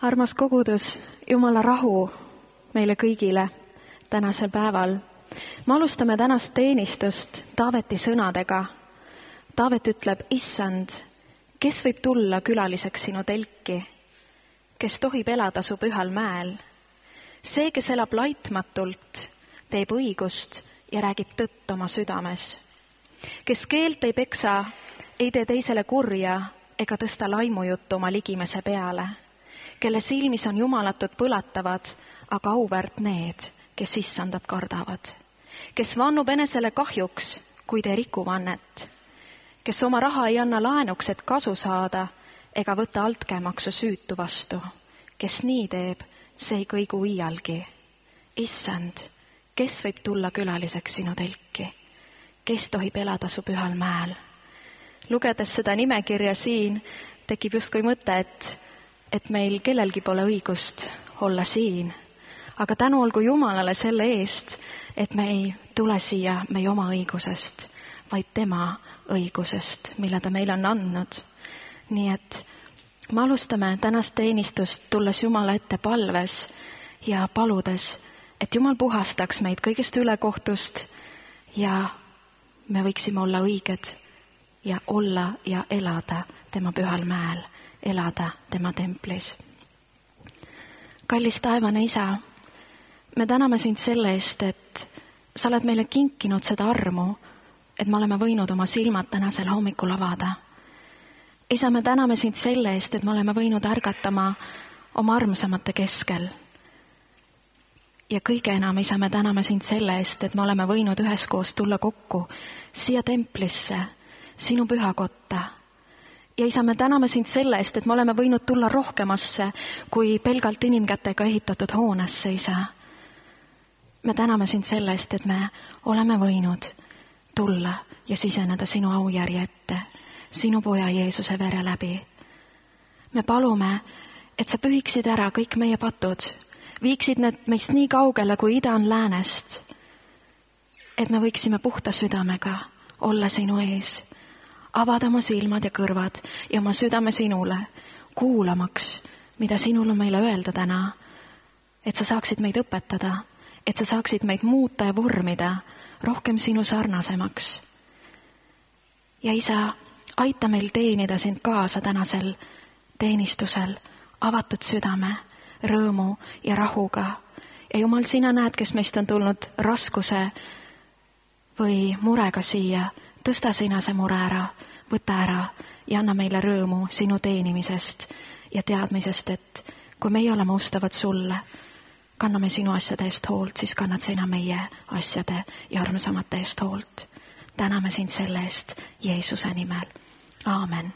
Armas kogudus, Jumala rahu meile kõigile tänasel päeval. Me alustame tänast teenistust Taaveti sõnadega. Taavet ütleb, Issand, kes võib tulla külaliseks sinu telki, kes tohib elada su pühal mäel? See, kes elab laitmatult, teeb õigust ja räägib tõtt oma südames. Kes keelt ei peksa, ei tee teisele kurja ega tõsta laimujuttu oma ligimese peale. Kelle silmis on jumalatud põlatavad, aga auväärt need, kes Issandat kardavad. Kes vannub enesele kahjuks, kuid ei riku vannet. Kes oma raha ei anna laenuks, et kasu saada, ega võta altkäemaksu süütu vastu. Kes nii teeb, see ei kõigu iialgi. Issand, kes võib tulla külaliseks sinu telki? Kes tohib elada su pühal mäel? Lugedes seda nimekirja siin, tekib justkui mõte, et meil kellelgi pole õigust olla siin. Aga tänu olgu Jumalale selle eest, et me ei tule siia meie oma õigusest, vaid tema õigusest, mille ta meile on andnud. Nii et me alustame tänast teenistust tulles Jumala ette palves ja paludes, et Jumal puhastaks meid kõigest ülekohtust ja me võiksime olla õiged ja olla ja elada tema pühal mäel, elada tema templis. Kallis taevane Isa, me täname sind selle eest, et sa oled meile kinkinud seda armu, et me oleme võinud oma silmad tänasel hommikul avada. Isa, me täname sind selle eest, et me oleme võinud ärgatama oma armsamate keskel. Ja kõige enam, Isa, me täname sind selle eest, et me oleme võinud üheskoos tulla kokku siia templisse, sinu pühakotta. Ja Isa, me täname sind selle eest, et me oleme võinud tulla rohkemasse kui pelgalt inimkätega ehitatud hoonesse, Isa. Me täname sind selle eest, et me oleme võinud tulla ja siseneda sinu aujärje ette, sinu poja Jeesuse vere läbi. Me palume, et sa pühiksid ära kõik meie patud, viiksid need meist nii kaugele, kui ida on läänest, et me võiksime puhta südamega olla sinu ees, avada oma silmad ja kõrvad ja oma südame sinule, kuulamaks, mida sinul on meile öelda täna, et sa saaksid meid õpetada, et sa saaksid meid muuta ja vormida rohkem sinu sarnasemaks. Ja Isa, aita meil teenida sind kaasa tänasel teenistusel avatud südame, rõõmu ja rahuga. Ja Jumal, sina näed, kes meist on tulnud raskuse või murega siia, tõsta sina see mure ära, võta ära ja anna meile rõõmu sinu teenimisest ja teadmisest, et kui meie oleme ustavad sulle, kanname sinu asjade eest hoolt, siis kannad sina meie asjade ja armsamate eest hoolt. Täname sind selle eest Jeesuse nimel. Aamen.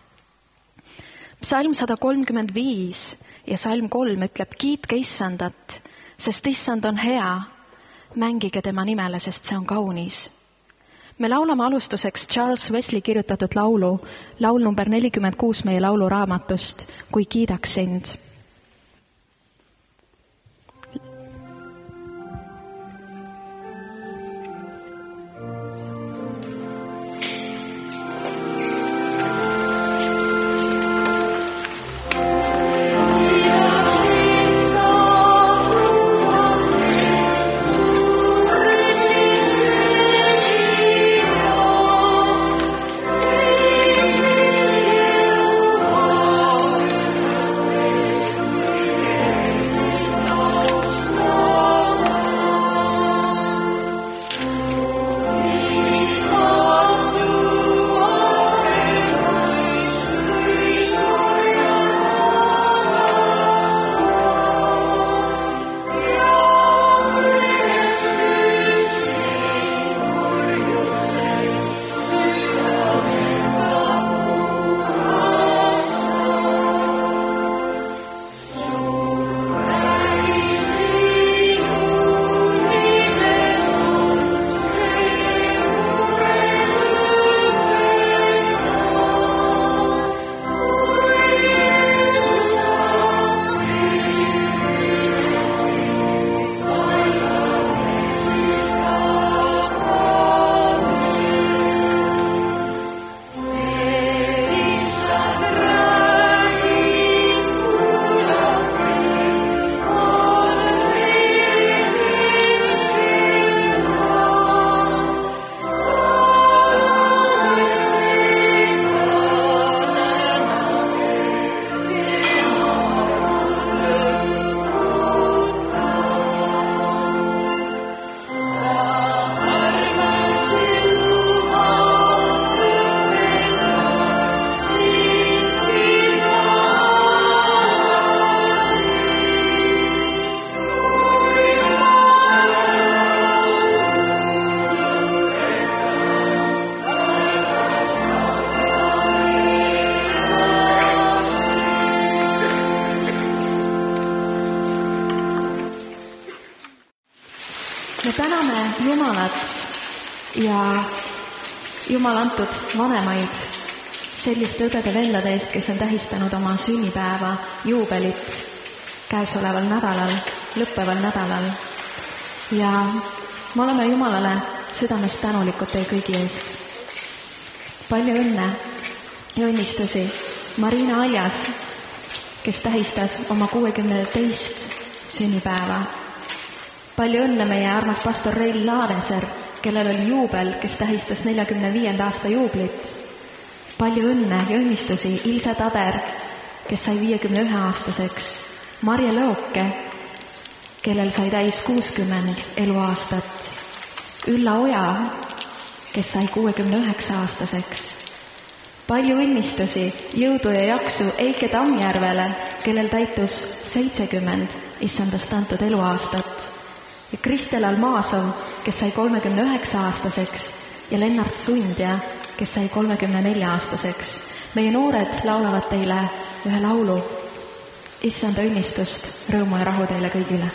Psalm 135 ja Psalm 3 ütleb, kiitke Issandat, sest Issand on hea, mängige tema nimele, sest see on kaunis. Me laulame alustuseks Charles Wesley kirjutatud laul number 46 meie lauluraamatust, Kui kiidaks sind. Me täname Jumalat ja Jumal antud vanemaid selliste õdede-vendade eest, kes on tähistanud oma sünnipäeva, juubelit käesoleval nädalal, lõppeval nädalal. Ja me oleme Jumalale südamest tänulikud teie kõigi eest. Palju õnne ja õnnistusi Marina Aljas, kes tähistas oma 62. sünnipäeva. Palju õnne meie armas pastor Reil Laaneser, kellel oli juubel, kes tähistas 45. aasta juublit. Palju õnne ja õnnistusi Ilse Tader, kes sai 51-aastaseks. Marje Lõoke, kellel sai täis 60 eluaastat. Ülla Oja, kes sai 69-aastaseks. Palju õnnistusi, jõudu ja jaksu Eike Tammjärvele, kellel täitus 70 issandast antud eluaastat. Ja Kristel Almaasov, kes sai 39-aastaseks ja Lennart Sundja, kes sai 34-aastaseks. Meie noored laulavad teile ühe laulu. Issanda õnnistust, rõõmu ja rahu teile kõigile.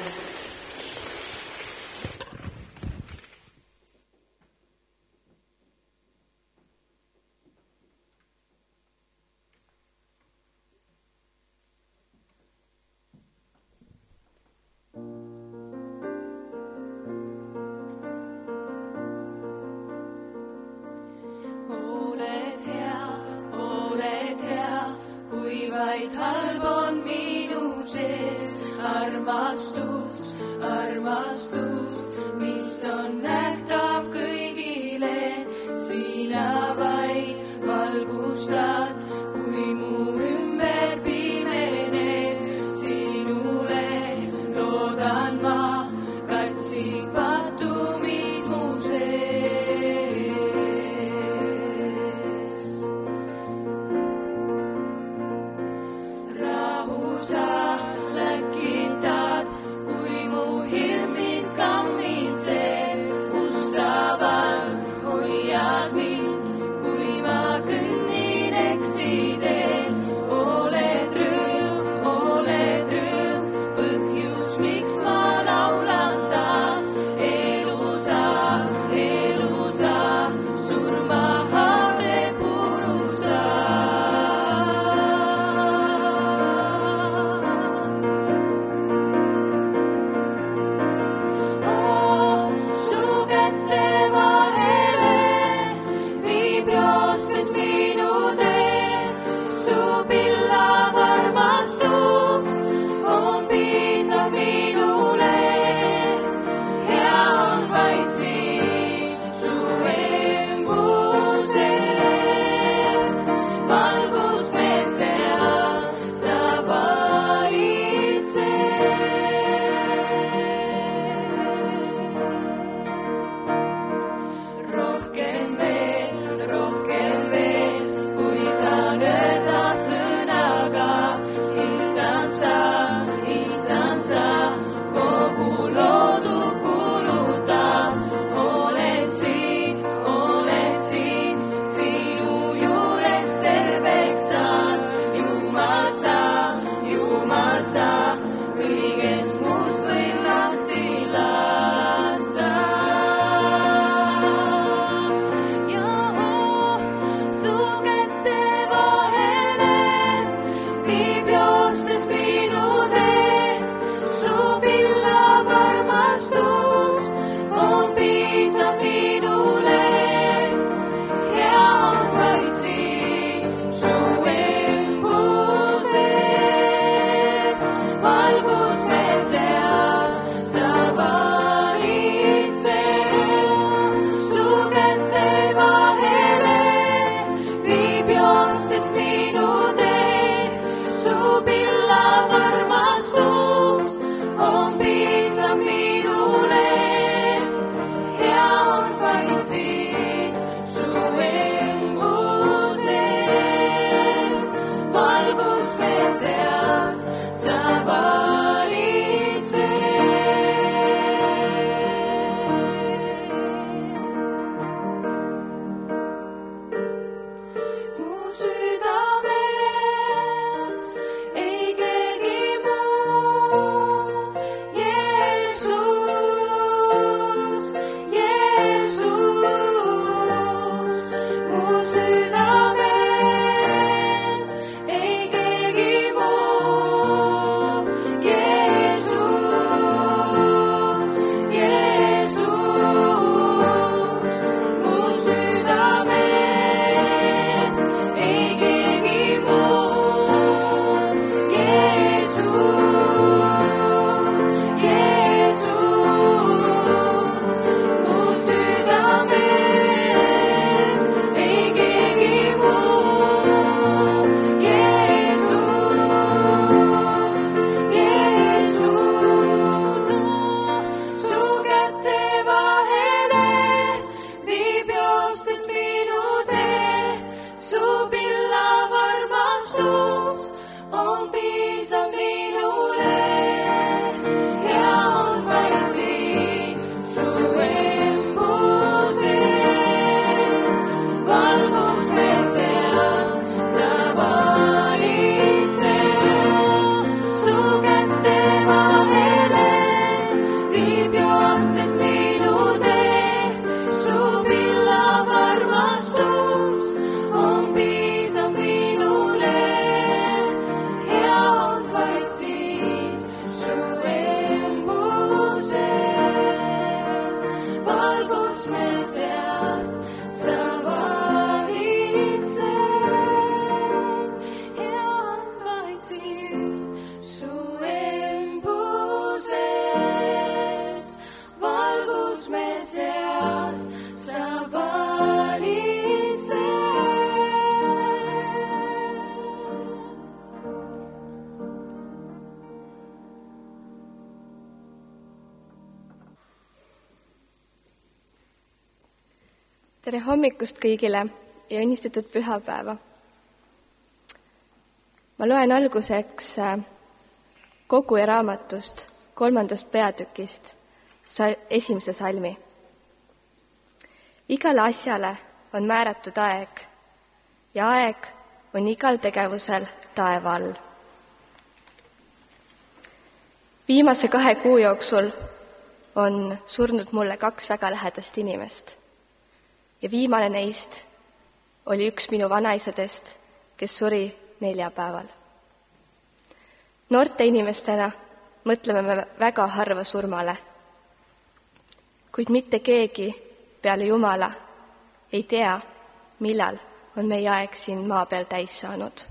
Armastust, mis on nähtav kõigile, sina vaid valgustad, kui mu ümber pimeneb. Sinule loodan ma, katsib pattumist mu sees. Rahu sa läkitad, kui mu hirm mind kammitseb, ustavan hoiad mind, kui ma kõnnin eksidel. Oled rõõm, põhjus, miks ma laulan taas. Elusa, surmahaave Tere hommikust kõigile ja õnnistatud pühapäeva. Ma loen alguseks Koguja raamatust 3. peatükist 1. salmi. Igale asjale on määratud aeg ja aeg on igal tegevusel taeva all. Viimase 2 kuu jooksul on surnud mulle 2 väga lähedast inimest. Ja viimane neist oli üks minu vanaisadest, kes suri neljapäeval. Noorte inimestena mõtleme me väga harva surmale, kuid mitte keegi peale Jumala ei tea, millal on meie aeg siin maa peal täis saanud.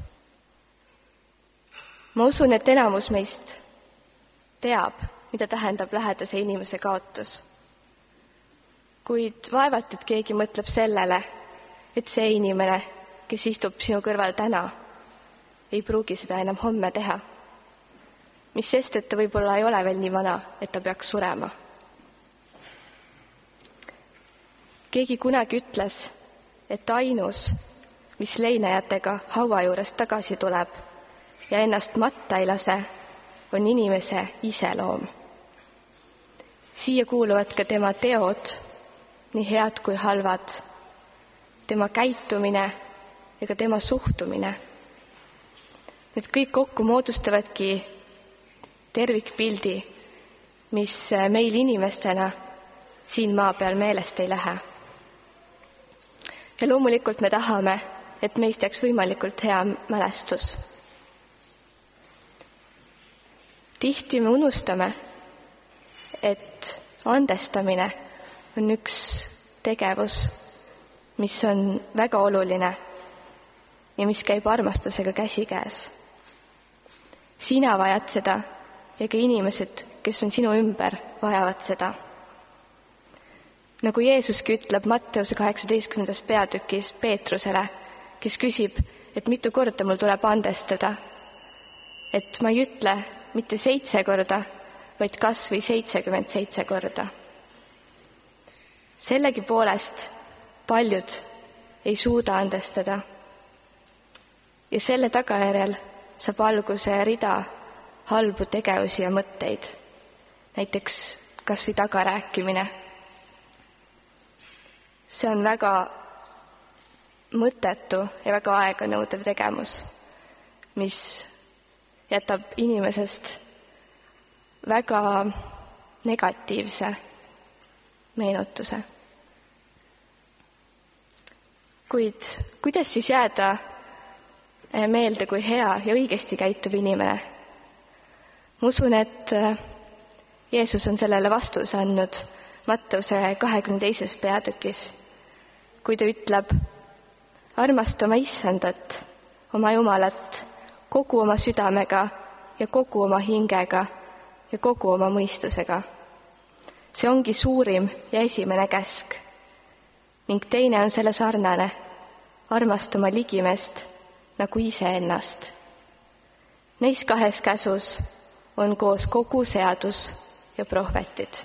Ma usun, et enamus meist teab, mida tähendab lähedase inimese kaotus. Kuid vaevalt, et keegi mõtleb sellele, et see inimene, kes istub sinu kõrval täna, ei pruugi seda enam homme teha. Mis sest, et ta võib-olla ei ole veel nii vana, et ta peaks surema. Keegi kunagi ütles, et ainus, mis leinajatega haua juures tagasi tuleb ja ennast matta ei lase, on inimese iseloom. Siia kuuluvad ka tema teod, nii head kui halvad, tema käitumine ja ka tema suhtumine. Need kõik kokku moodustavadki tervikpildi, mis meil inimestena siin maa peal meelest ei lähe. Ja loomulikult me tahame, et meist jääks võimalikult hea mälestus. Tihti me unustame, et andestamine on üks tegevus, mis on väga oluline ja mis käib armastusega käsikäes. Sina vajad seda ja ka inimesed, kes on sinu ümber, vajavad seda. Nagu Jeesuski ütleb Matteuse 18. peatükis Peetrusele, kes küsib, et mitu korda mul tuleb andestada, et ma ei ütle mitte 7 korda, vaid kas või 77 korda. Sellegi poolest paljud ei suuda andestada ja selle tagajärjel saab alguse rida halbu tegevusi ja mõtteid, näiteks kas või tagarääkimine. See on väga mõttetu ja väga aeganõudev tegevus, mis jätab inimesest väga negatiivse meenutuse. Kuid kuidas siis jääda meelde kui hea ja õigesti käituv inimene? Ma usun, et Jeesus on sellele vastuse andnud Matteuse 22. peatükis, kui ta ütleb: armasta oma issandat, oma Jumalat, kogu oma südamega ja kogu oma hingega ja kogu oma mõistusega. See ongi suurim ja esimene käsk. Ning teine on selle sarnane: armasta oma ligimest nagu iseennast. Neis 2 käsus on koos kogu seadus ja prohvetid.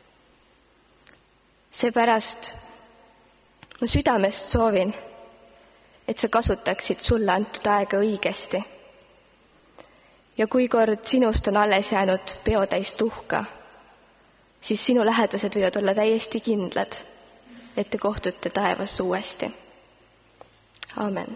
Seepärast ma südamest soovin, et sa kasutaksid sulle antud aega õigesti. Ja kui kord sinust on alles jäänud peotäis tuhka, siis sinu lähedased võivad olla täiesti kindlad, et te kohtute taevas uuesti. Aamen.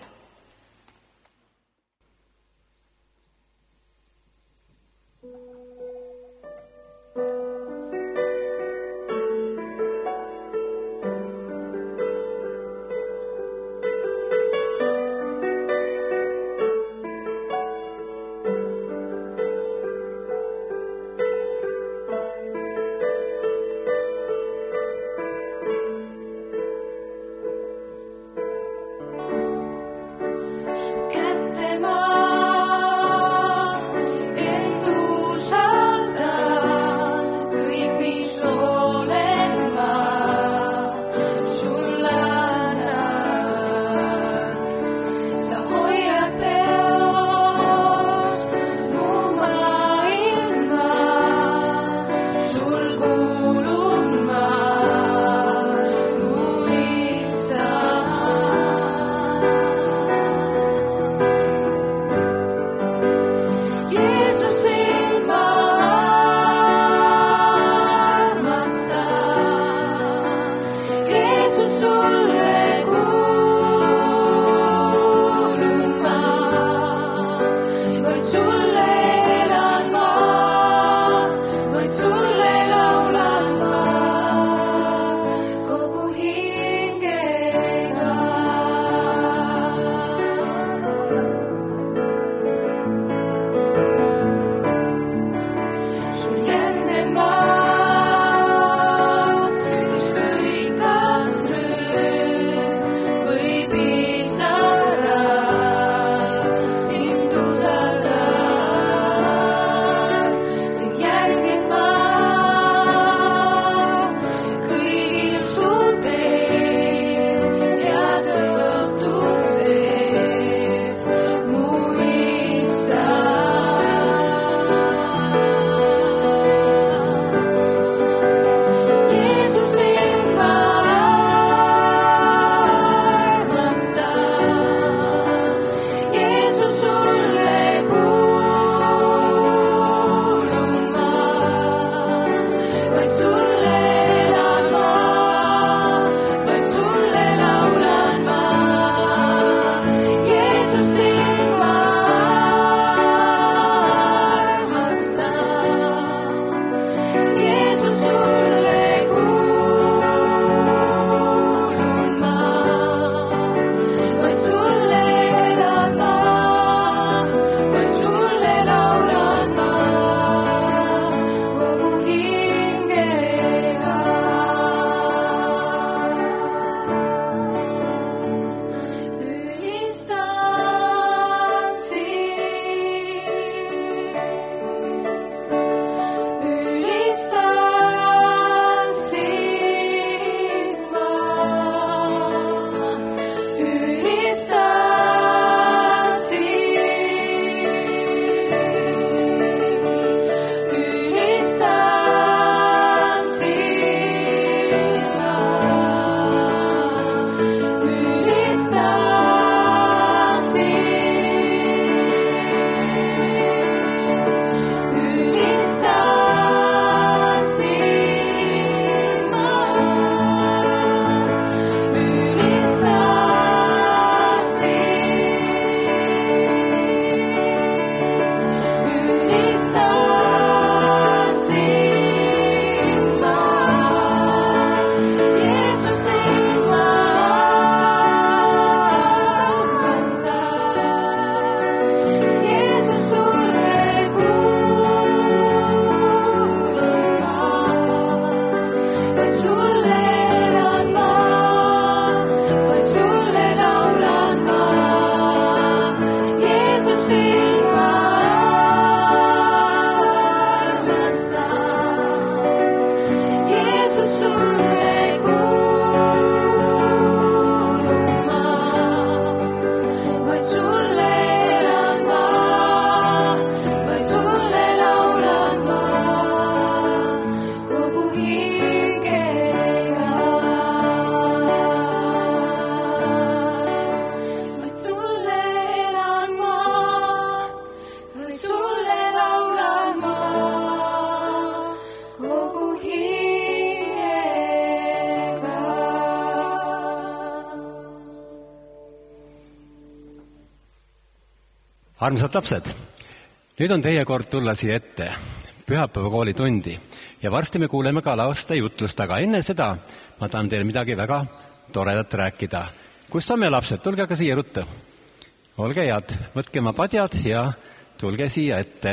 Armsad lapsed, nüüd on teie kord tulla siia ette pühapäevakooli tundi ja varsti me kuuleme ka laste jutlust, aga enne seda ma tahan teile midagi väga toredat rääkida. Kus on me lapsed? Tulge aga siia ruttu. Olge head, võtke oma padjad ja tulge siia ette.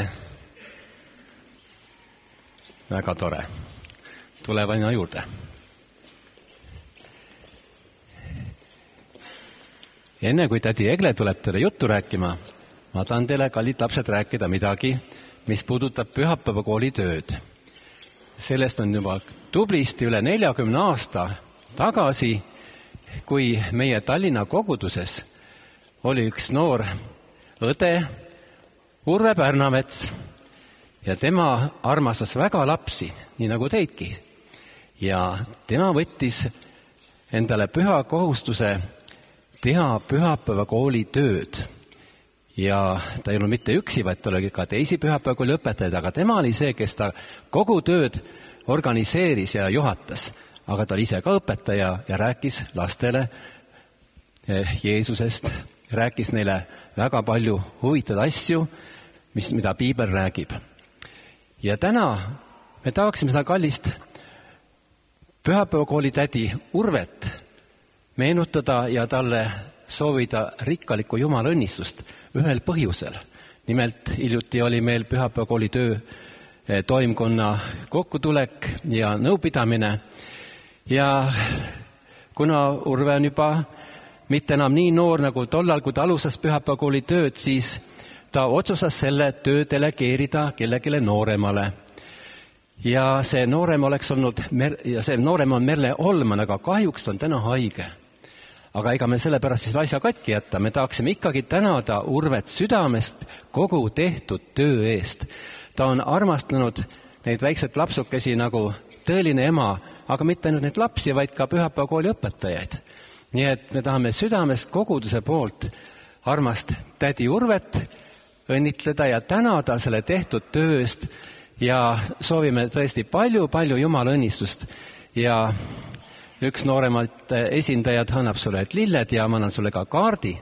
Väga tore. Tule vaina juurde. Enne kui tädi Egle tuleb teile juttu rääkima, ma tahan teile, kallid lapsed, rääkida midagi, mis puudutab pühapäevakooli tööd. Sellest on juba tublisti üle 40 aasta tagasi, kui meie Tallinna koguduses oli üks noor õde, Urve Pärnamets, ja tema armastas väga lapsi, nii nagu teidki. Ja tema võttis endale püha kohustuse teha pühapäevakooli tööd. Ja ta ei olnud mitte üksi, vaid ta oli ka teisi pühapäevakooli õpetajaid, aga tema oli see, kes ta kogu tööd organiseeris ja juhatas. Aga ta oli ise ka õpetaja ja rääkis lastele Jeesusest, rääkis neile väga palju huvitavaid asju, mida piibel räägib. Ja täna me tahaksime seda kallist pühapäevakooli tädi Urvet meenutada ja talle soovida rikkalikku Jumala õnnistust ühel põhjusel. Nimelt hiljuti oli meil pühapäevakooli töö toimkonna kokkutulek ja nõupidamine. Ja kuna Urve on juba mitte enam nii noor nagu tollal, kui ta alustas pühapäevakooli tööd, siis ta otsustas selle töö delegeerida kellelegi nooremale. Ja see noorem on Merle Olman, aga kahjuks on täna haige. Aga ega me sellepärast siis asja katki jätta. Me tahaksime ikkagi tänada Urvet südamest kogu tehtud töö eest. Ta on armastanud neid väikseid lapsukesi nagu tõeline ema, aga mitte ainult neid lapsi, vaid ka pühapäevakooli õpetajaid. Nii et me tahame südamest koguduse poolt armast tädi Urvet õnnitleda ja tänada selle tehtud töö eest ja soovime tõesti palju Jumala õnnistust. Ja üks nooremalt esindajad annab sulle lilled ja ma annan sulle ka kaardi.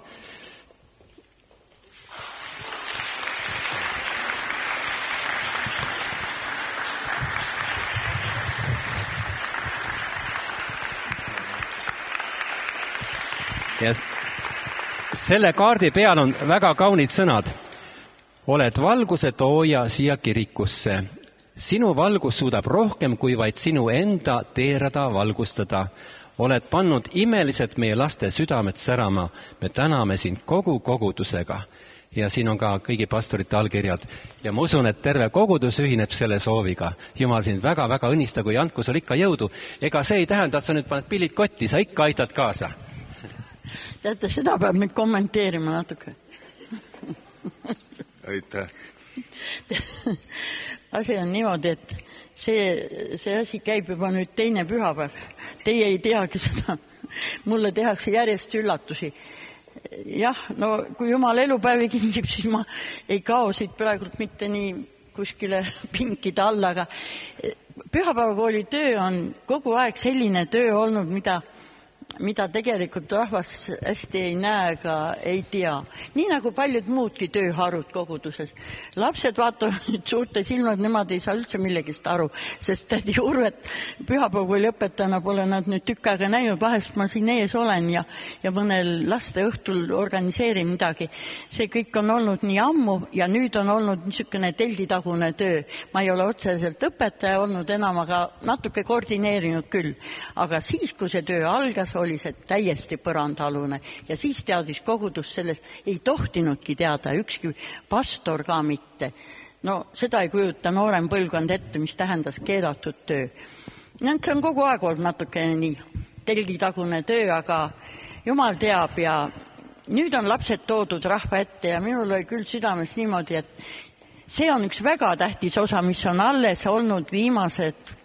Ja selle kaardi peal on väga kaunid sõnad. Oled valguse tooja siia kirikusse. Sinu valgus suudab rohkem kui vaid sinu enda teerada valgustada. Oled pannud imeliselt meie laste südamed särama. Me täname sind kogu kogudusega. Ja siin on ka kõigi pastorite allkirjad. Ja ma usun, et terve kogudus ühineb selle sooviga. Jumal sind väga õnnistagu ja andku sul ikka jõudu. Ega see ei tähenda, et sa nüüd paned pillid kotti, sa ikka aitad kaasa. Teate, seda peab nüüd kommenteerima natuke. Aitäh. Asi on niimoodi, et see asi käib juba nüüd teine pühapäev. Teie ei teagi seda. Mulle tehakse järjest üllatusi. Jah, no kui Jumal elupäevi kingib, siis ma ei kao siit praegult mitte nii kuskile pinkide alla, aga pühapäevakooli töö on kogu aeg selline töö olnud, mida tegelikult rahvas hästi ei näe ega ei tea. Nii nagu paljud muudki tööharud koguduses. Lapsed vaatavad nüüd suurte silmad, nemad ei saa üldse millegist aru, sest tädi Urvet pühapäevakooli õpetajana pole nad nüüd tükk aega näinud, vahest ma siin ees olen ja mõnel laste õhtul organiseerin midagi. See kõik on olnud nii ammu ja nüüd on olnud niisugune telditagune töö. Ma ei ole otseselt õpetaja olnud enam, aga natuke koordineerinud küll. Aga siis, kui see töö algas, oli see täiesti põrandalune ja siis teadis kogudus sellest, ei tohtinudki teada, ükski pastor ka mitte. No seda ei kujuta noorem põlvkond ette, mis tähendas keelatud töö. See on kogu aeg olnud natuke nii telgitagune töö, aga Jumal teab ja nüüd on lapsed toodud rahva ette ja minul oli küll südames niimoodi, et see on üks väga tähtis osa, mis on alles olnud viimased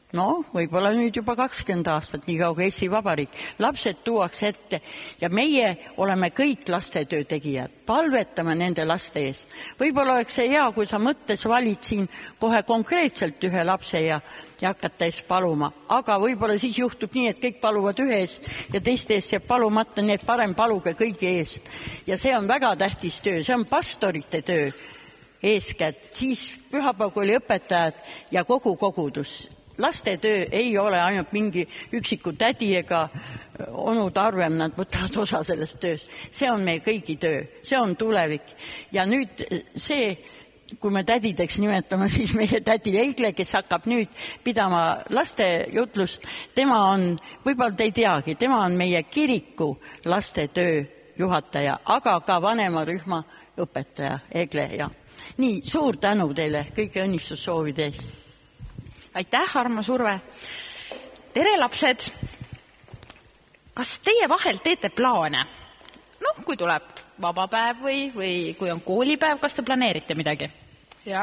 No, võib-olla nüüd juba 20 aastat, nii kauga Eesti Vabariik. Lapsed tuuakse ette ja meie oleme kõik lastetöö tegijad. Palvetame nende laste ees. Võib-olla oleks see hea, kui sa mõttes valid siin kohe konkreetselt ühe lapse ja hakata ees paluma. Aga võib-olla siis juhtub nii, et kõik paluvad ühe eest ja teiste eest jääb palumata, nii et parem paluge kõigi eest. Ja see on väga tähtis töö, see on pastorite töö eeskätt, siis pühapäevakooli õpetajad ja kogu kogudus. Laste töö ei ole ainult mingi üksiku tädi ega onud arvem, nad võtavad osa sellest tööst. See on meie kõigi töö, see on tulevik. Ja nüüd see, kui me tädideks nimetame, siis meie tädi Eigle, kes hakkab nüüd pidama laste jutlust, tema on, võib-olla te ei teagi, tema on meie kiriku laste töö juhataja, aga ka vanemarühma õpetaja Eigle. Ja nii, suur tänu teile kõige õnnistussoovide eest. Aitäh, Armo Surve. Tere, lapsed. Kas teie vahel teete plaane? No, kui tuleb vabapäev või kui on koolipäev, kas te planeerite midagi? Jah.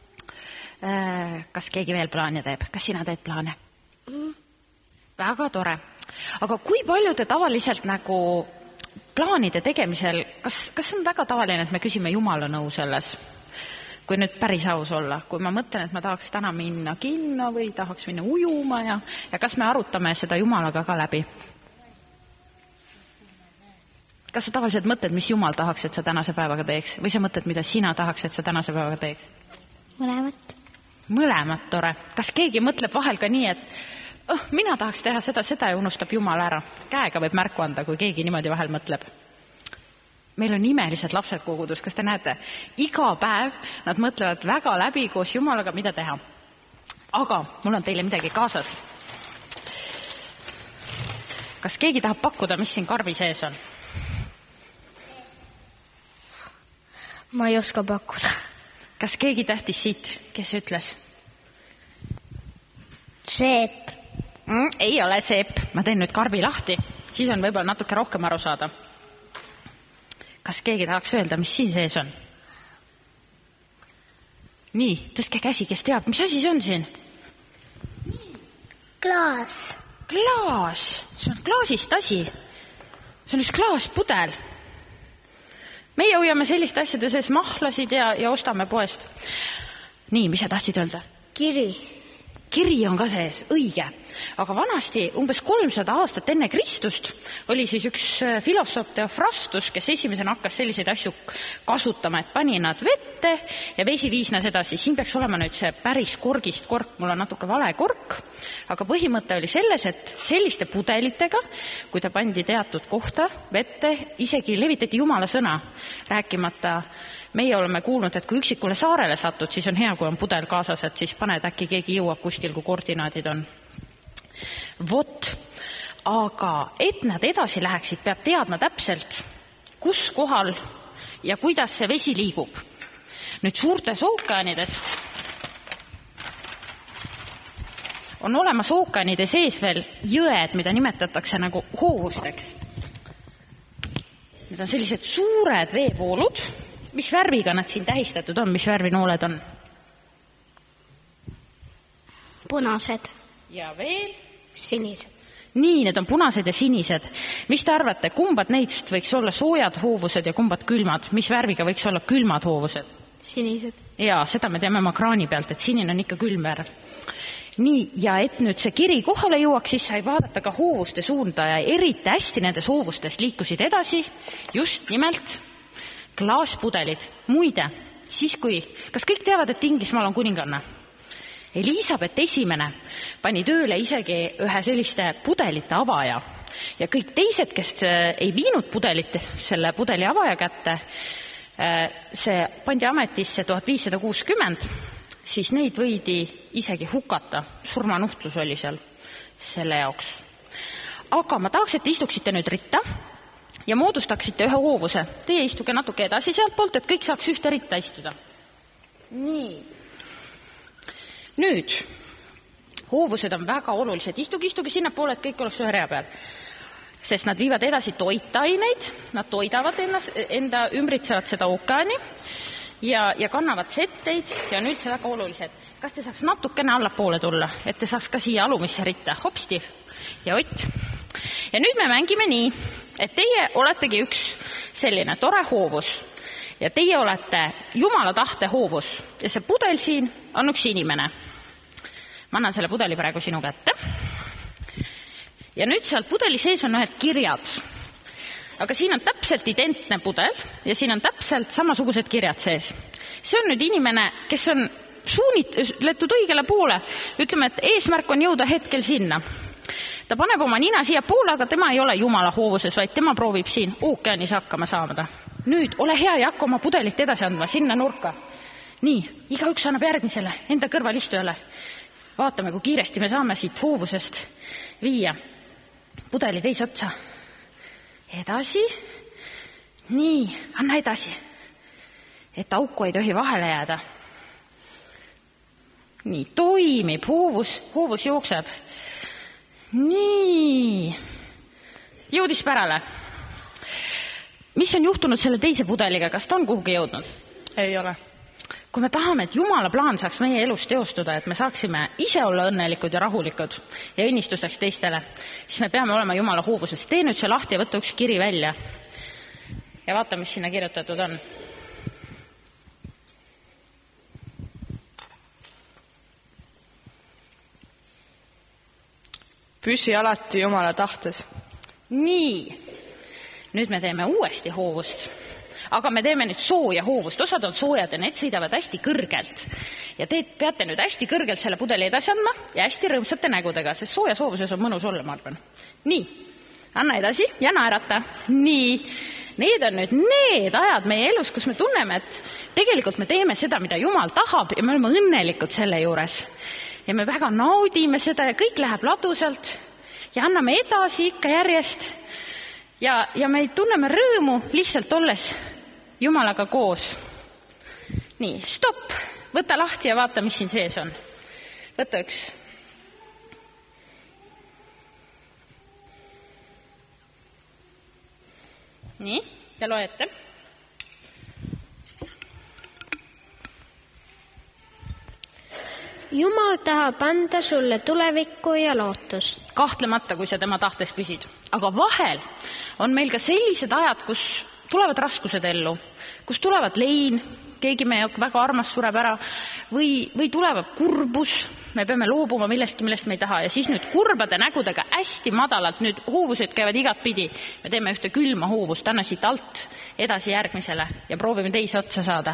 Kas keegi veel plaane teeb? Kas sina teed plaane? Väga tore. Aga kui palju te tavaliselt nagu plaanide tegemisel, kas on väga tavaline, et me küsime Jumala nõu selles? Kui nüüd päris aus olla, kui ma mõtlen, et ma tahaks täna minna kinno või tahaks minna ujuma ja kas me arutame seda Jumalaga ka läbi? Kas sa tavaliselt mõtled, mis Jumal tahaks, et sa tänase päevaga teeks? Või sa mõtled, mida sina tahaks, et sa tänase päevaga teeks? Mõlemat. Mõlemat, tore. Kas keegi mõtleb vahel ka nii, et mina tahaks teha seda ja unustab Jumal ära? Käega võib märku anda, kui keegi niimoodi vahel mõtleb. Meil on imelised lapsed kogudus, kas te näete? Iga päev nad mõtlevad väga läbi koos Jumalaga, mida teha. Aga mul on teile midagi kaasas. Kas keegi tahab pakkuda, mis siin karbi sees on? Ma ei oska pakkuda. Kas keegi tähtis siit, kes ütles? Seep. Ei ole seep. Ma teen nüüd karbi lahti. Siis on võib-olla natuke rohkem aru saada. Kas keegi tahaks öelda, mis siin sees on? Nii, tõstke käsi, kes teab, mis asi see on siin? Klaas. Klaas, see on klaasist asi. See on üks klaaspudel. Meie hoiame selliste asjade sees mahlasid ja ostame poest. Nii, mis sa tahtsid öelda? Kiri on ka sees, õige. Aga vanasti, umbes 300 aastat enne Kristust, oli siis üks filosoof Theophrastus, kes esimesena hakkas selliseid asju kasutama, et pani nad vette ja vesi viis nad edasi. Siin peaks olema nüüd see päris korgist kork, mul on natuke vale kork, aga põhimõte oli selles, et selliste pudelitega, kui ta pandi teatud kohta vette, isegi levitati Jumala sõna, rääkimata. Meie oleme kuulnud, et kui üksikule saarele satud, siis on hea, kui on pudel kaasas, et siis paned äkki keegi jõuab kuskil, kui koordinaadid on. Vot, aga et nad edasi läheksid, peab teadma täpselt, kus kohal ja kuidas see vesi liigub. Nüüd suurtes ookeanides on olemas ookeanide sees veel jõed, mida nimetatakse nagu hoovusteks. Need on sellised suured veevoolud. Mis värviga nad siin tähistatud on? Mis värvinooled on? Punased. Ja veel? Sinised. Nii, need on punased ja sinised. Mis te arvate, kumbad neist võiks olla soojad hoovused ja kumbad külmad? Mis värviga võiks olla külmad hoovused? Sinised. Jaa, seda me teame oma kraani pealt, et sinine on ikka külm värv. Nii, ja et nüüd see kiri kohale jõuaks, siis sai vaadata ka hoovuste suunda ja eriti hästi nendes hoovustes liikusid edasi just nimelt klaaspudelid. Muide, siis kas kõik teavad, et Inglismaal on kuninganna? Elisabeth esimene pani tööle isegi ühe selliste pudelite avaja ja kõik teised, kes ei viinud selle pudeli avaja kätte, see pandi ametisse 1560, siis neid võidi isegi hukata. Surmanuhtlus oli seal selle jaoks. Aga ma tahaks, et te istuksite nüüd ritta ja moodustaksite ühe hoovuse. Teie istuge natuke edasi sealt poolt, et kõik saaks ühte ritta istuda. Nii. Nüüd, hoovused on väga olulised. Istuge sinna poole, et kõik oleks ühe rea peal. Sest nad viivad edasi toitaineid, nad toidavad enda ümbritsevad seda ookeani ja kannavad setteid ja on üldse väga olulised. Kas te saaks natukene allapoole tulla, et te saaks ka siia alumisse ritta? Hopsti ja Ott. Ja nüüd me mängime nii, et teie oletegi üks selline tore hoovus ja teie olete Jumala tahte hoovus ja see pudel siin on üks inimene. Ma annan selle pudeli praegu sinu kätte. Ja nüüd seal pudeli sees on ühed kirjad. Aga siin on täpselt identne pudel ja siin on täpselt samasugused kirjad sees. See on nüüd inimene, kes on suunitletud õigele poole. Ütleme, et eesmärk on jõuda hetkel sinna. Ta paneb oma nina siia poole, aga tema ei ole Jumala hoovuses, vaid tema proovib siin ookeanis hakkama saada. Nüüd ole hea ja hakka oma pudelit edasi andma sinna nurka. Nii, igaüks annab järgmisele, enda kõrvalistujale. Vaatame, kui kiiresti me saame siit hoovusest viia pudeli teise otsa. Edasi. Nii, anna edasi. Et auku ei tohi vahele jääda. Nii, toimib, hoovus jookseb. Nii, jõudis pärale. Mis on juhtunud selle teise pudeliga? Kas ta on kuhugi jõudnud? Ei ole. Kui me tahame, et Jumala plaan saaks meie elus teostuda, et me saaksime ise olla õnnelikud ja rahulikud ja õnnistuseks teistele, siis me peame olema Jumala hoovuses. Tee nüüd see lahti ja võtta üks kiri välja ja vaata, mis sinna kirjutatud on. Püsi alati Jumala tahtes. Nii, nüüd me teeme uuesti hoovust. Aga me teeme nüüd sooja hoovust. Osad on soojad ja need sõidavad hästi kõrgelt. Ja te peate nüüd hästi kõrgelt selle pudeli edasi andma ja hästi rõõmsate nägudega, sest soojas hoovuses on mõnus olla, ma arvan. Nii, anna edasi ja naerata. Nii, need on nüüd need ajad meie elus, kus me tunneme, et tegelikult me teeme seda, mida Jumal tahab ja me oleme õnnelikud selle juures. Ja me väga naudime seda ja kõik läheb ladusalt ja anname edasi ikka järjest. Ja me tunneme rõõmu lihtsalt olles Jumalaga koos. Nii, stopp, võta lahti ja vaata, mis siin sees on. Võta üks. Nii, ja loe ette. Jumal tahab anda sulle tulevikku ja lootust. Kahtlemata, kui sa tema tahtes püsid. Aga vahel on meil ka sellised ajad, kus tulevad raskused ellu, kus tulevad lein, keegi meie väga armas sureb ära, või tulevad kurbus, me peame loobuma millest me ei taha. Ja siis nüüd kurbade nägudega hästi madalalt, nüüd hoovused käivad igat pidi. Me teeme ühte külma hoovust, anna siit alt edasi järgmisele ja proovime teise otsa saada.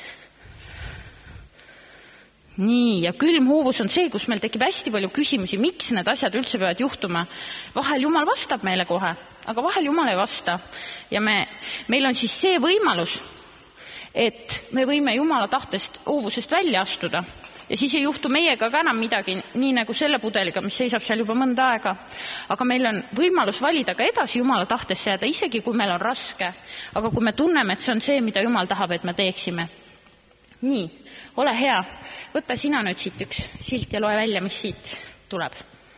Nii, ja külm hoovus on see, kus meil tekib hästi palju küsimusi, miks need asjad üldse peavad juhtuma. Vahel Jumal vastab meile kohe, aga vahel Jumal ei vasta. Ja meil on siis see võimalus, et me võime Jumala tahtest hoovusest välja astuda. Ja siis ei juhtu meiega ka enam midagi, nii nagu selle pudeliga, mis seisab seal juba mõnda aega. Aga meil on võimalus valida ka edasi Jumala tahtesse jääda, isegi kui meil on raske. Aga kui me tunneme, et see on see, mida Jumal tahab, et me teeksime. Nii, ole hea, võta sina nüüd siit üks silt ja loe välja, mis siit tuleb.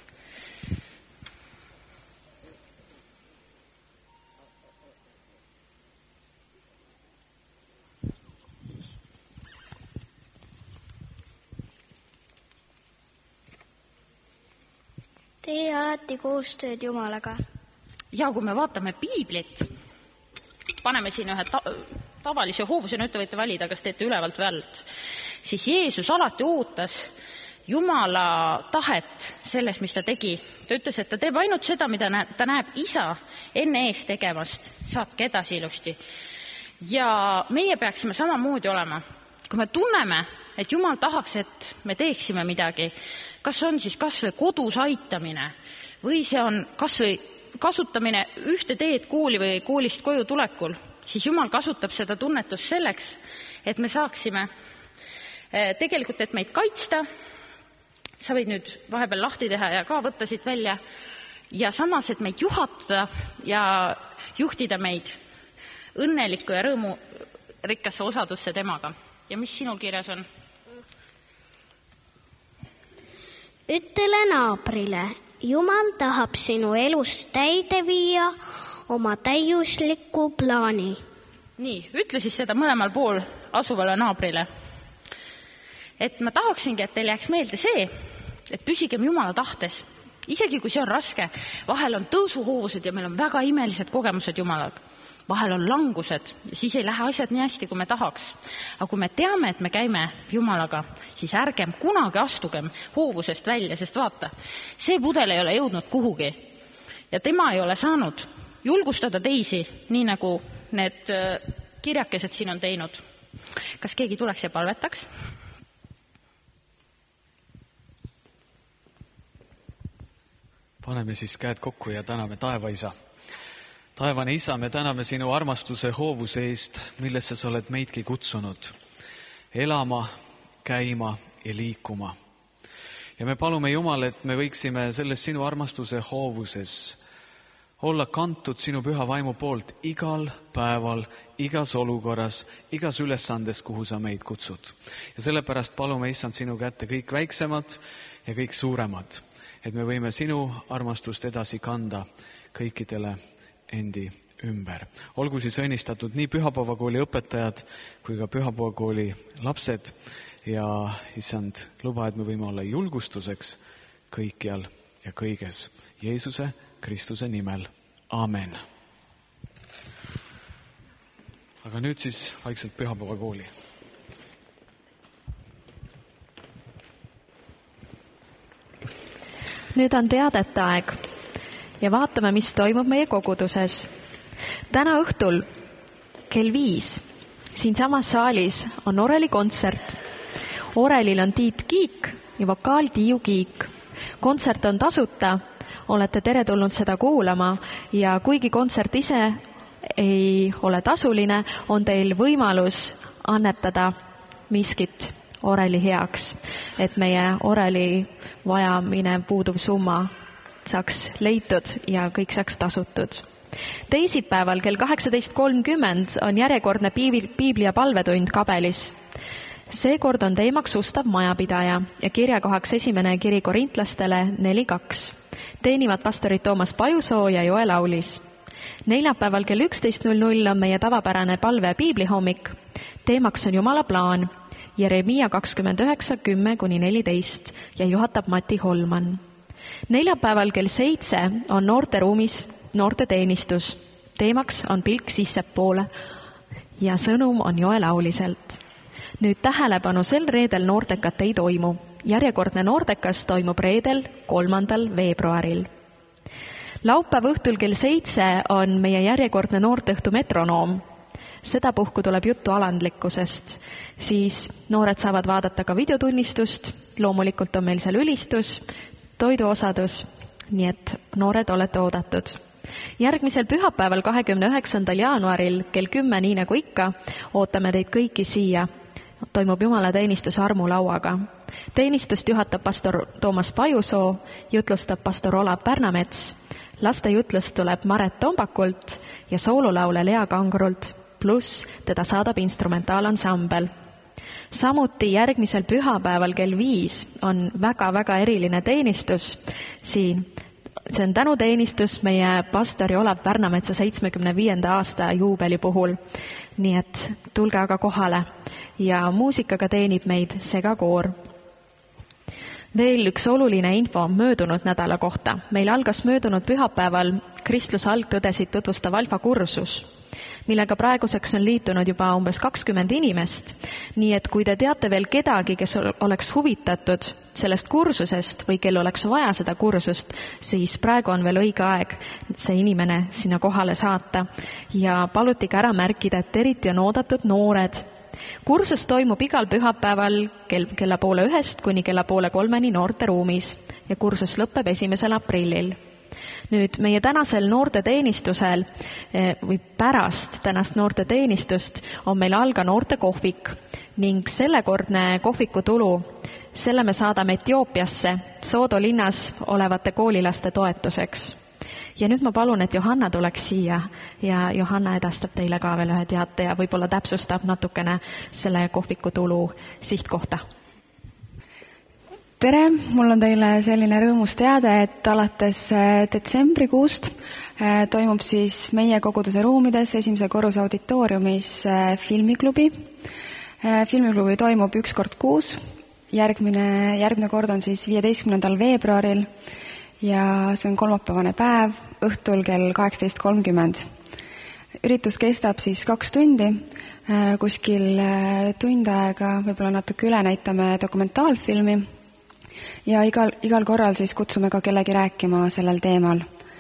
Tee alati koostööd Jumalaga. Ja kui me vaatame piiblit, paneme siin ühe tavalise hoovuse, nüüd te võite valida, kas teete ülevalt või alt, siis Jeesus alati ootas Jumala tahet selles, mis ta tegi. Ta ütles, et ta teeb ainult seda, mida ta näeb isa enne ees tegemast. Saatke edasi ilusti. Ja meie peaksime samamoodi olema. Kui me tunneme, et Jumal tahaks, et me teeksime midagi, kas on siis kas või kodus aitamine või see on kas või kasutamine ühte teed kooli või koolist koju tulekul, siis Jumal kasutab seda tunnetust selleks, et me saaksime tegelikult, et meid kaitsta. Sa võid nüüd vahepeal lahti teha ja ka võtta siit välja ja samas, et meid juhatada ja juhtida meid õnnelikku ja rõõmu rikkasse osadusse temaga. Ja mis sinul kirjas on? Ütle naabrile, Jumal tahab sinu elus täide viia oma täiusliku plaani. Nii, ütle siis seda mõlemal pool asuvale naabrile. Et ma tahaksingi, et teil jääks meelde see, et püsigem Jumala tahtes. Isegi kui see on raske, vahel on tõusuhoovused ja meil on väga imelised kogemused Jumalaga. Vahel on langused ja siis ei lähe asjad nii hästi, kui me tahaks. Aga kui me teame, et me käime Jumalaga, siis ärgem kunagi astugem hoovusest välja, sest vaata, see pudel ei ole jõudnud kuhugi ja tema ei ole saanud julgustada teisi, nii nagu need kirjakesed siin on teinud. Kas keegi tuleks ja palvetaks? Paneme siis käed kokku ja täname Taevaisa. Taevane Isa, me täname sinu armastuse hoovuse eest, millesse sa oled meidki kutsunud. Elama, käima ja liikuma. Ja me palume Jumal, et me võiksime selles sinu armastuse hoovuses olla kantud sinu püha vaimu poolt igal päeval, igas olukorras, igas ülesandes, kuhu sa meid kutsud. Ja sellepärast palume, Issand, sinu kätte kõik väiksemad ja kõik suuremad, et me võime sinu armastust edasi kanda kõikidele endi ümber. Olgu siis õnnistatud nii Pühapäevakooli õpetajad kui ka Pühapäevakooli lapsed ja Issand, luba, et me võime olla julgustuseks kõikjal ja kõiges. Jeesuse Kristuse nimel. Amen. Aga nüüd siis vaikselt Pühapäevakooli. Nüüd on teadete aeg ja vaatame, mis toimub meie koguduses. Täna õhtul kell 5 siin samas saalis on Oreli kontsert. Orelil on Tiit Kiik ja vokaal Tiiu Kiik. Kontsert on tasuta, olete teretulnud seda kuulama ja kuigi kontsert ise ei ole tasuline, on teil võimalus annetada miskit Oreli heaks, et meie Oreli vajamine puuduv summa saaks leitud ja kõik saaks tasutud. Teisipäeval kell 18.30 on järjekordne Piiblia palvetund kabelis. Seekord on teemaks ustav majapidaja ja kirjakohaks 1. kiri Korintlastele 4.2. Teenivad pastorid Toomas Pajusoo ja Joel Aulis. Neljapäeval kell 11.00 on meie tavapärane palve piiblihommik. Teemaks on Jumala plaan, Jeremiia 29:10-14 ja juhatab Mati Holman. Neljapäeval kell 7 on noorteruumis noorteteenistus. Teemaks on pilk sissepoole ja sõnum on Joel Auliselt. Nüüd tähelepanu, sel reedel noortekat ei toimu. Järjekordne noortekas toimub reedel 3. veebruaril. Laupäeva õhtul kell 7 on meie järjekordne noorteõhtu metronoom. Sedapuhku tuleb juttu alandlikkusest, siis noored saavad vaadata ka videotunnistust, loomulikult on meil seal ülistus, toiduosadus, nii et noored olete oodatud. Järgmisel pühapäeval 29. jaanuaril kell 10, nii nagu ikka, ootame teid kõiki siia. Toimub jumalateenistus armulauaga. Teenistust juhatab pastor Toomas Pajusoo, jutlustab pastor Olav Pärnamets, laste jutlust tuleb Maret Tombakult ja soolulaule Lea Kangrult, pluss teda saadab instrumentaalansambel. Samuti järgmisel pühapäeval kell 5 on väga-väga eriline teenistus siin. See on tänuteenistus meie pastori Olav Pärnametsa 75. aasta juubeli puhul. Nii et tulge aga kohale ja muusikaga teenib meid segakoor. Veel üks oluline info möödunud nädala kohta. Meil algas möödunud pühapäeval kristluse algtõdesid tutvustav alfakursus, millega praeguseks on liitunud juba umbes 20 inimest. Nii et kui te teate veel kedagi, kes oleks huvitatud sellest kursusest või kel oleks vaja seda kursust, siis praegu on veel õige aeg see inimene sinna kohale saata. Ja paluti ka ära märkida, et eriti on oodatud noored. Kursus toimub igal pühapäeval kella 2:30 kuni kella 2:30 noorteruumis ja kursus lõpeb 1. aprillil. Nüüd meie tänasel noorteteenistusel või pärast tänast noorteteenistust on meil alga noortekohvik ning sellekordne kohviku tulu, selle me saadame Etioopiasse Soodo linnas olevate koolilaste toetuseks. Ja nüüd ma palun, et Johanna tuleks siia ja Johanna edastab teile ka veel ühe teate ja võib-olla täpsustab natukene selle kohviku tulu sihtkohta. Tere, mul on teile selline rõõmus teade, et alates detsembrikuust toimub siis meie koguduse ruumides 1. korruse auditooriumis filmiklubi. Filmiklubi toimub 1 kord kuus, järgmine kord on siis 15. veebruaril ja see on kolmapäevane päev õhtul kell 18.30. Üritus kestab siis 2 tundi, kuskil tund aega, võib-olla natuke üle näitame dokumentaalfilmi ja igal korral siis kutsume ka kellegi rääkima sellel teemal.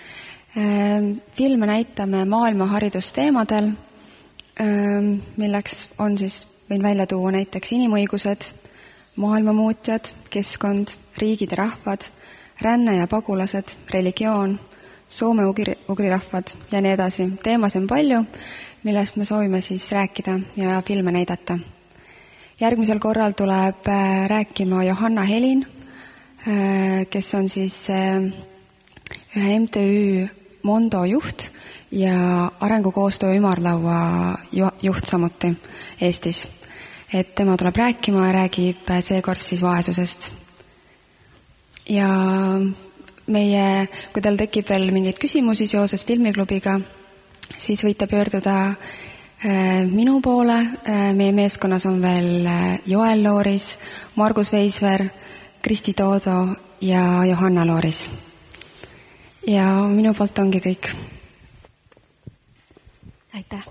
Filme näitame maailma haridusteemadel, milleks on siis, võin välja tuua näiteks inimõigused, maailmamuutjad, keskkond, riigid ja rahvad, ränne ja pagulased, religioon, soome-ugri rahvad ja nii edasi. Teemasid on palju, millest me soovime siis rääkida ja filme näidata. Järgmisel korral tuleb rääkima Johanna Helin, kes on siis ühe MTÜ Mondo juht ja arengukoostöö ümarlaua juht samuti Eestis. Et tema tuleb rääkima ja räägib seekord siis vaesusest. Ja kui teil tekib veel mingeid küsimusi seoses filmiklubiga, siis võite pöörduda minu poole. Meie meeskonnas on veel Joel Looris, Margus Veisver, Kristi Toodo ja Johanna Looris. Ja minu poolt ongi kõik. Aitäh.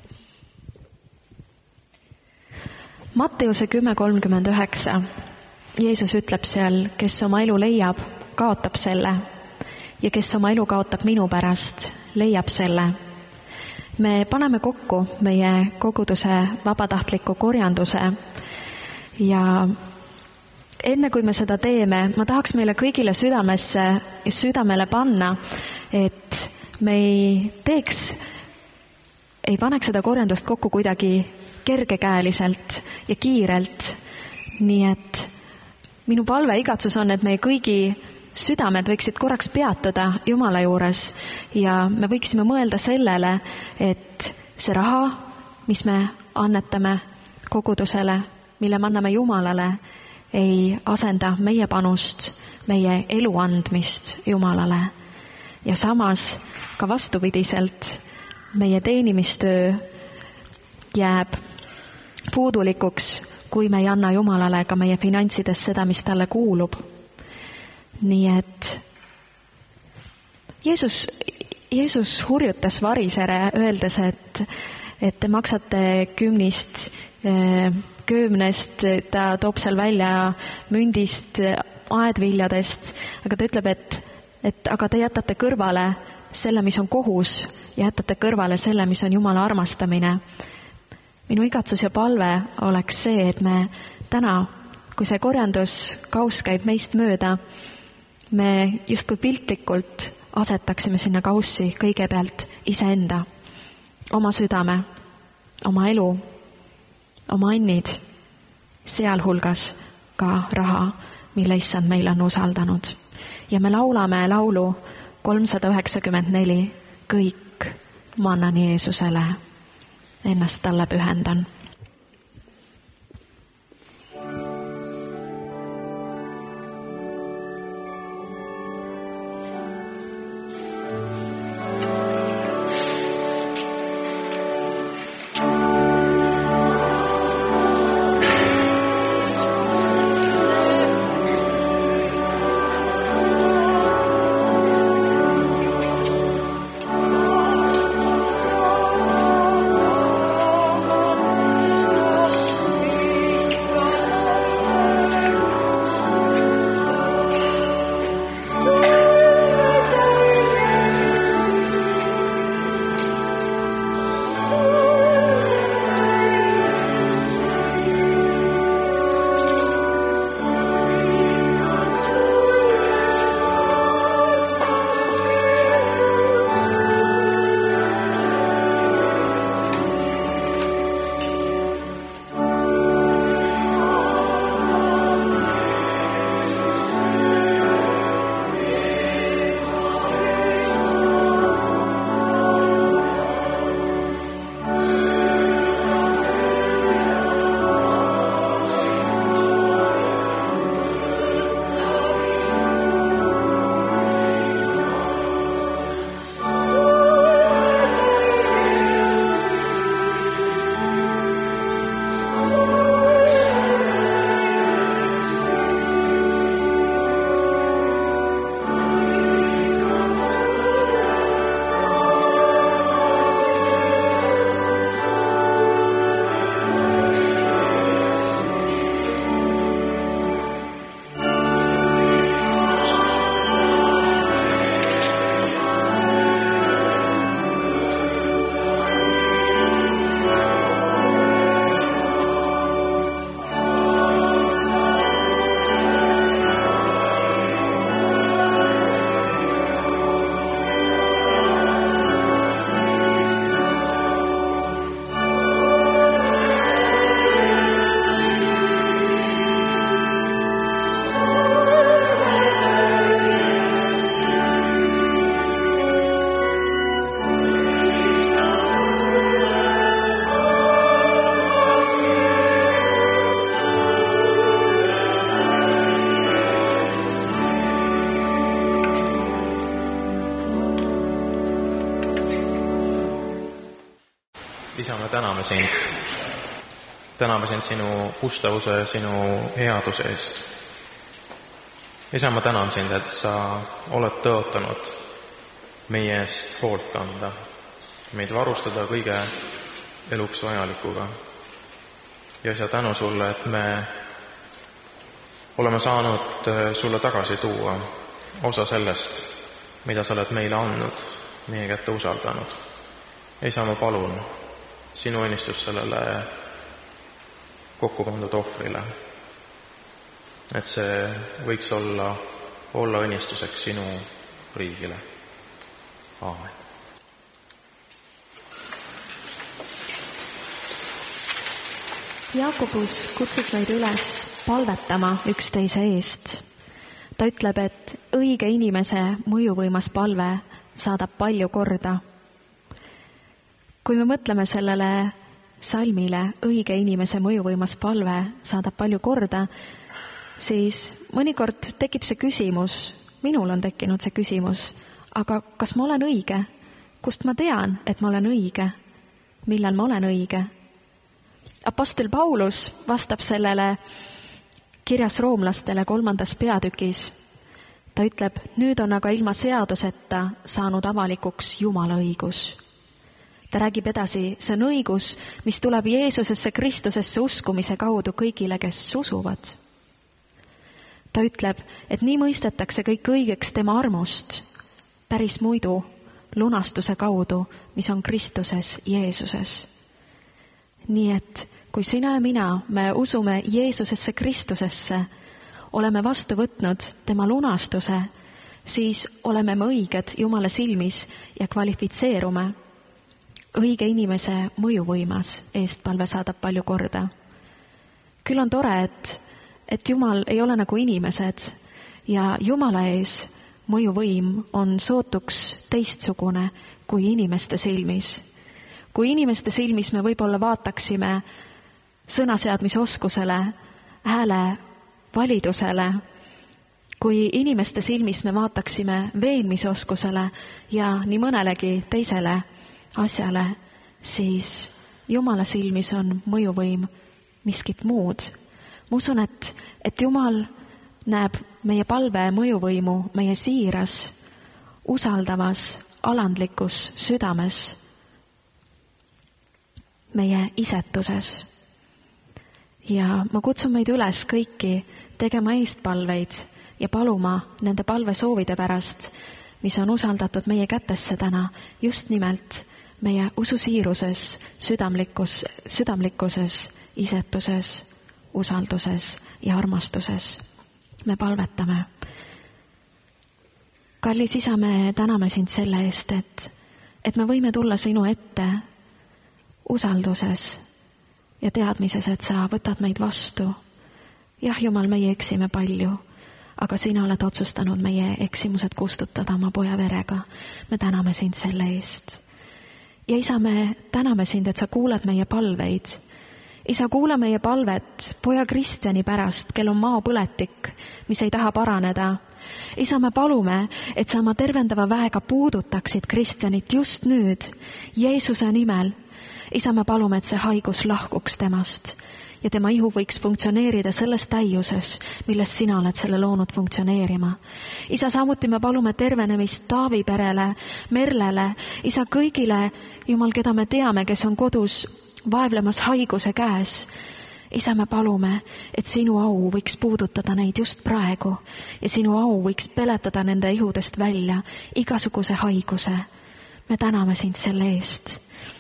Matteuse 10.39. Jeesus ütleb seal, kes oma elu leiab, kaotab selle ja kes oma elu kaotab minu pärast, leiab selle. Me paneme kokku meie koguduse vabatahtliku korjanduse ja enne kui me seda teeme, ma tahaks meile kõigile südamele panna, et me ei paneks seda korjandust kokku kuidagi kergekäeliselt ja kiirelt. Nii et minu palve igatsus on, et meie kõigi südamed võiksid korraks peatuda Jumala juures ja me võiksime mõelda sellele, et see raha, mis me annetame kogudusele, mille me anname Jumalale, ei asenda meie panust, meie elu andmist Jumalale. Ja samas ka vastupidiselt meie teenimistöö jääb puudulikuks, kui me ei anna Jumalale ka meie finantsides seda, mis talle kuulub. Nii et Jeesus hurjutas varisere, öeldes, et te maksate 10 köömnest, ta toob seal välja mündist, aedviljadest, aga ta ütleb, et aga te jätate kõrvale selle, mis on kohus, ja jätate kõrvale selle, mis on Jumala armastamine. Minu igatsus ja palve oleks see, et me täna, kui see korjanduskaus käib meist mööda, me justkui piltlikult asetaksime sinna kaussi kõigepealt iseenda, oma südame, oma elu, oma annid, sealhulgas ka raha, mille Issand meile on usaldanud. Ja me laulame laulu 394, kõik ma annan Jeesusele, ennast talle pühendan. täname sind. Täname sind sinu ustavuse, sinu headuse eest. Isa, ma tänan sind, et sa oled tõotanud meie eest hoolt kanda, meid varustada kõige eluks vajalikuga. Ja Isa, tänu sulle, et me oleme saanud sulle tagasi tuua osa sellest, mida sa oled meile andnud, meie kätte usaldanud. Isa, ma palun sinu õnnistust sellele kokku pandud ohvrile, et see võiks olla õnnistuseks sinu riigile. Aamen. Jaakobus kutsub meid üles palvetama üksteise eest. Ta ütleb, et õige inimese mõjuvõimas palve saadab palju korda. Kui me mõtleme sellele salmile, õige inimese mõjuvõimas palve saadab palju korda, siis mõnikord tekib see küsimus, minul on tekkinud see küsimus, aga kas ma olen õige? Kust ma tean, et ma olen õige? Millal ma olen õige? Apostel Paulus vastab sellele kirjas roomlastele 3. peatükis. Ta ütleb, nüüd on aga ilma seaduseta saanud avalikuks Jumala õigus. Ta räägib edasi, see on õigus, mis tuleb Jeesusesse Kristusesse uskumise kaudu kõigile, kes usuvad. Ta ütleb, et nii mõistetakse kõik õigeks tema armust, päris muidu lunastuse kaudu, mis on Kristuses Jeesuses. Nii et kui sina ja mina, me usume Jeesusesse Kristusesse, oleme vastu võtnud tema lunastuse, siis oleme me õiged Jumala silmis ja kvalifitseerume. Õige inimese mõjuvõimas eestpalve saadab palju korda. Küll on tore, et Jumal ei ole nagu inimesed ja Jumala ees mõjuvõim on sootuks teistsugune kui inimeste silmis. Kui inimeste silmis me võib-olla vaataksime sõnaseadmise oskusele, hääle validusele, kui inimeste silmis me vaataksime veenmisoskusele ja nii mõnelegi teisele asjale, siis Jumala silmis on mõjuvõim miskit muud. Ma usun, et Jumal näeb meie palve mõjuvõimu meie siiras, usaldavas, alandlikus südames, meie isetuses. Ja ma kutsun meid üles kõiki tegema eestpalveid ja paluma nende palvesoovide pärast, mis on usaldatud meie kätesse täna, just nimelt meie ususiiruses, südamlikkuses, isetuses, usalduses ja armastuses. Me palvetame. Kallis Isa, me täname sind selle eest, et me võime tulla sinu ette usalduses ja teadmises, et sa võtad meid vastu. Jah, Jumal, meie eksime palju, aga sina oled otsustanud meie eksimused kustutada oma poja verega. Me täname sind selle eest. Ja Isa, me täname sind, et sa kuulad meie palveid. Isa, kuula meie palvet poja Kristjani pärast, kel on maopõletik, mis ei taha paraneda. Isa, me palume, et sa oma tervendava väega puudutaksid Kristjanit just nüüd, Jeesuse nimel. Isa, me palume, et see haigus lahkuks temast ja tema ihu võiks funktsioneerida selles täiuses, milles sina oled selle loonud funktsioneerima. Isa, samuti me palume tervenemist Taavi perele, Merlele, Isa, kõigile, Jumal, keda me teame, kes on kodus vaevlemas haiguse käes. Isa, me palume, et sinu au võiks puudutada neid just praegu ja sinu au võiks peletada nende ihudest välja igasuguse haiguse. Me täname sind selle eest.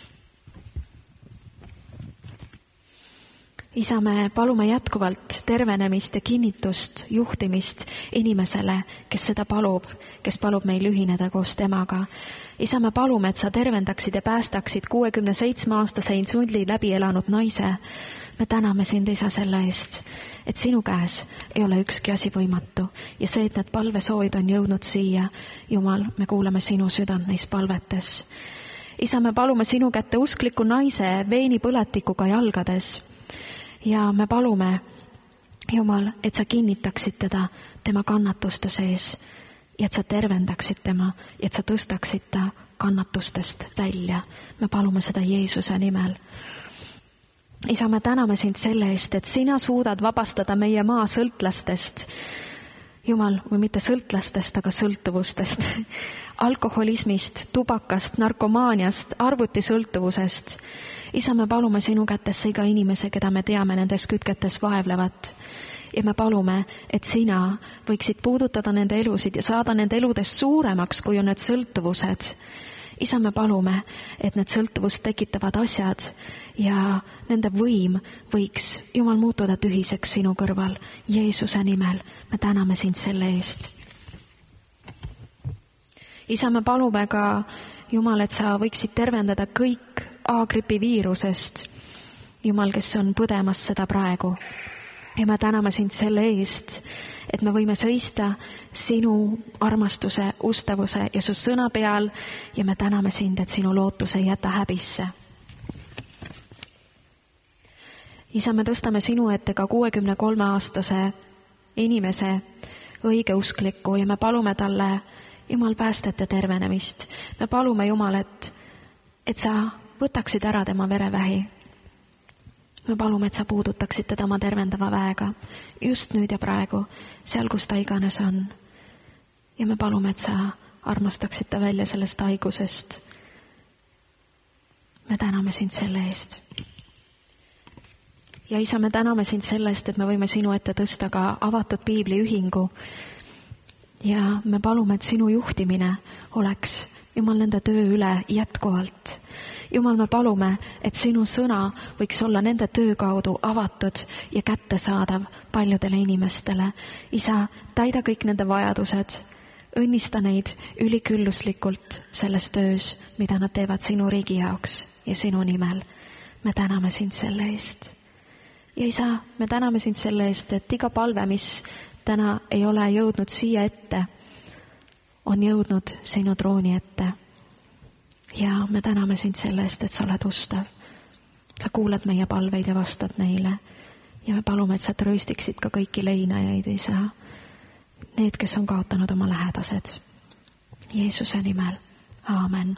Isa, me palume jätkuvalt tervenemist ja kinnitust, juhtimist inimesele, kes seda palub, kes palub meil ühineda koos temaga. Isa, me palume, et sa tervendaksid ja päästaksid 67-aastase insuldi läbi elanud naise. Me täname sind, Isa, selle eest, et sinu käes ei ole ükski asi võimatu ja see, et need palvesoovid on jõudnud siia, Jumal, me kuuleme sinu südant neis palvetes. Isa, me palume sinu kätte uskliku naise veenipõletikuga jalgades. Ja me palume, Jumal, et sa kinnitaksid teda tema kannatuste sees ja et sa tervendaksid tema ja et sa tõstaksid ta kannatustest välja. Me palume seda Jeesuse nimel. isa, me täname sind selle eest, et sina suudad vabastada meie maa sõltlastest, Jumal, või mitte sõltlastest, aga sõltuvustest, alkoholismist, tubakast, narkomaaniast, arvutisõltuvusest. isa, me palume sinu kätesse iga inimese, keda me teame nendes kütketes vaevlevat. Ja me palume, et sina võiksid puudutada nende elusid ja saada nende eludest suuremaks, kui on need sõltuvused. isa, me palume, et need sõltuvust tekitavad asjad ja nende võim võiks, Jumal, muutuda tühiseks sinu kõrval. Jeesuse nimel me täname sind selle eest. isa, me palume ka, Jumal, et sa võiksid tervendada kõik A-gripi viirusest, Jumal, kes on põdemas seda praegu. Ja me täname sind selle eest, et me võime seista sinu armastuse, ustavuse ja su sõna peal ja me täname sind, et sinu lootus ei jäta häbisse. isa, me tõstame sinu ette ka 63-aastase inimese õigeuskliku ja me palume talle, Jumal, päästete tervenemist. Me palume, Jumal, et sa võtaksid ära tema verevähi. Me palume, et sa puudutaksid teda oma tervendava väega just nüüd ja praegu, seal, kus ta iganes on. Ja me palume, et sa armastaksid ta välja sellest haigusest. Me täname sind selle eest. Ja isa, me täname sind selle eest, et me võime sinu ette tõsta ka avatud piibliühingu. Ja me palume, et sinu juhtimine oleks, Jumal, nende töö üle jätkuvalt. Jumal, me palume, et sinu sõna võiks olla nende töö kaudu avatud ja kättesaadav paljudele inimestele. isa, täida kõik nende vajadused, õnnista neid ülikülluslikult selles töös, mida nad teevad sinu riigi jaoks ja sinu nimel. Me täname sind selle eest. Ja isa, me täname sind selle eest, et iga palve, mis täna ei ole jõudnud siia ette, on jõudnud sinu trooni ette. Ja me täname sind selle eest, et sa oled ustav. Sa kuulad meie palveid ja vastad neile. Ja me palume, et sa trööstiksid ka kõiki leinajaid, isa. Need, kes on kaotanud oma lähedased. Jeesuse nimel. Aamen.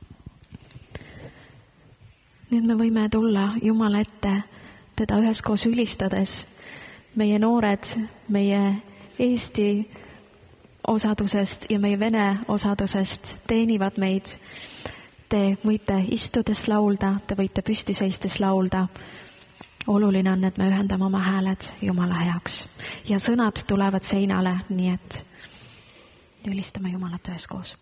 Nüüd me võime tulla Jumala ette, teda üheskoos ülistades. Meie noored, meie Eesti osadusest ja meie Vene osadusest teenivad meid. Te võite istudes laulda, te võite püsti seistes laulda. Oluline on, et me ühendame oma hääled Jumala heaks. Ja sõnad tulevad seinale, nii et ülistame Jumalat üheskoos.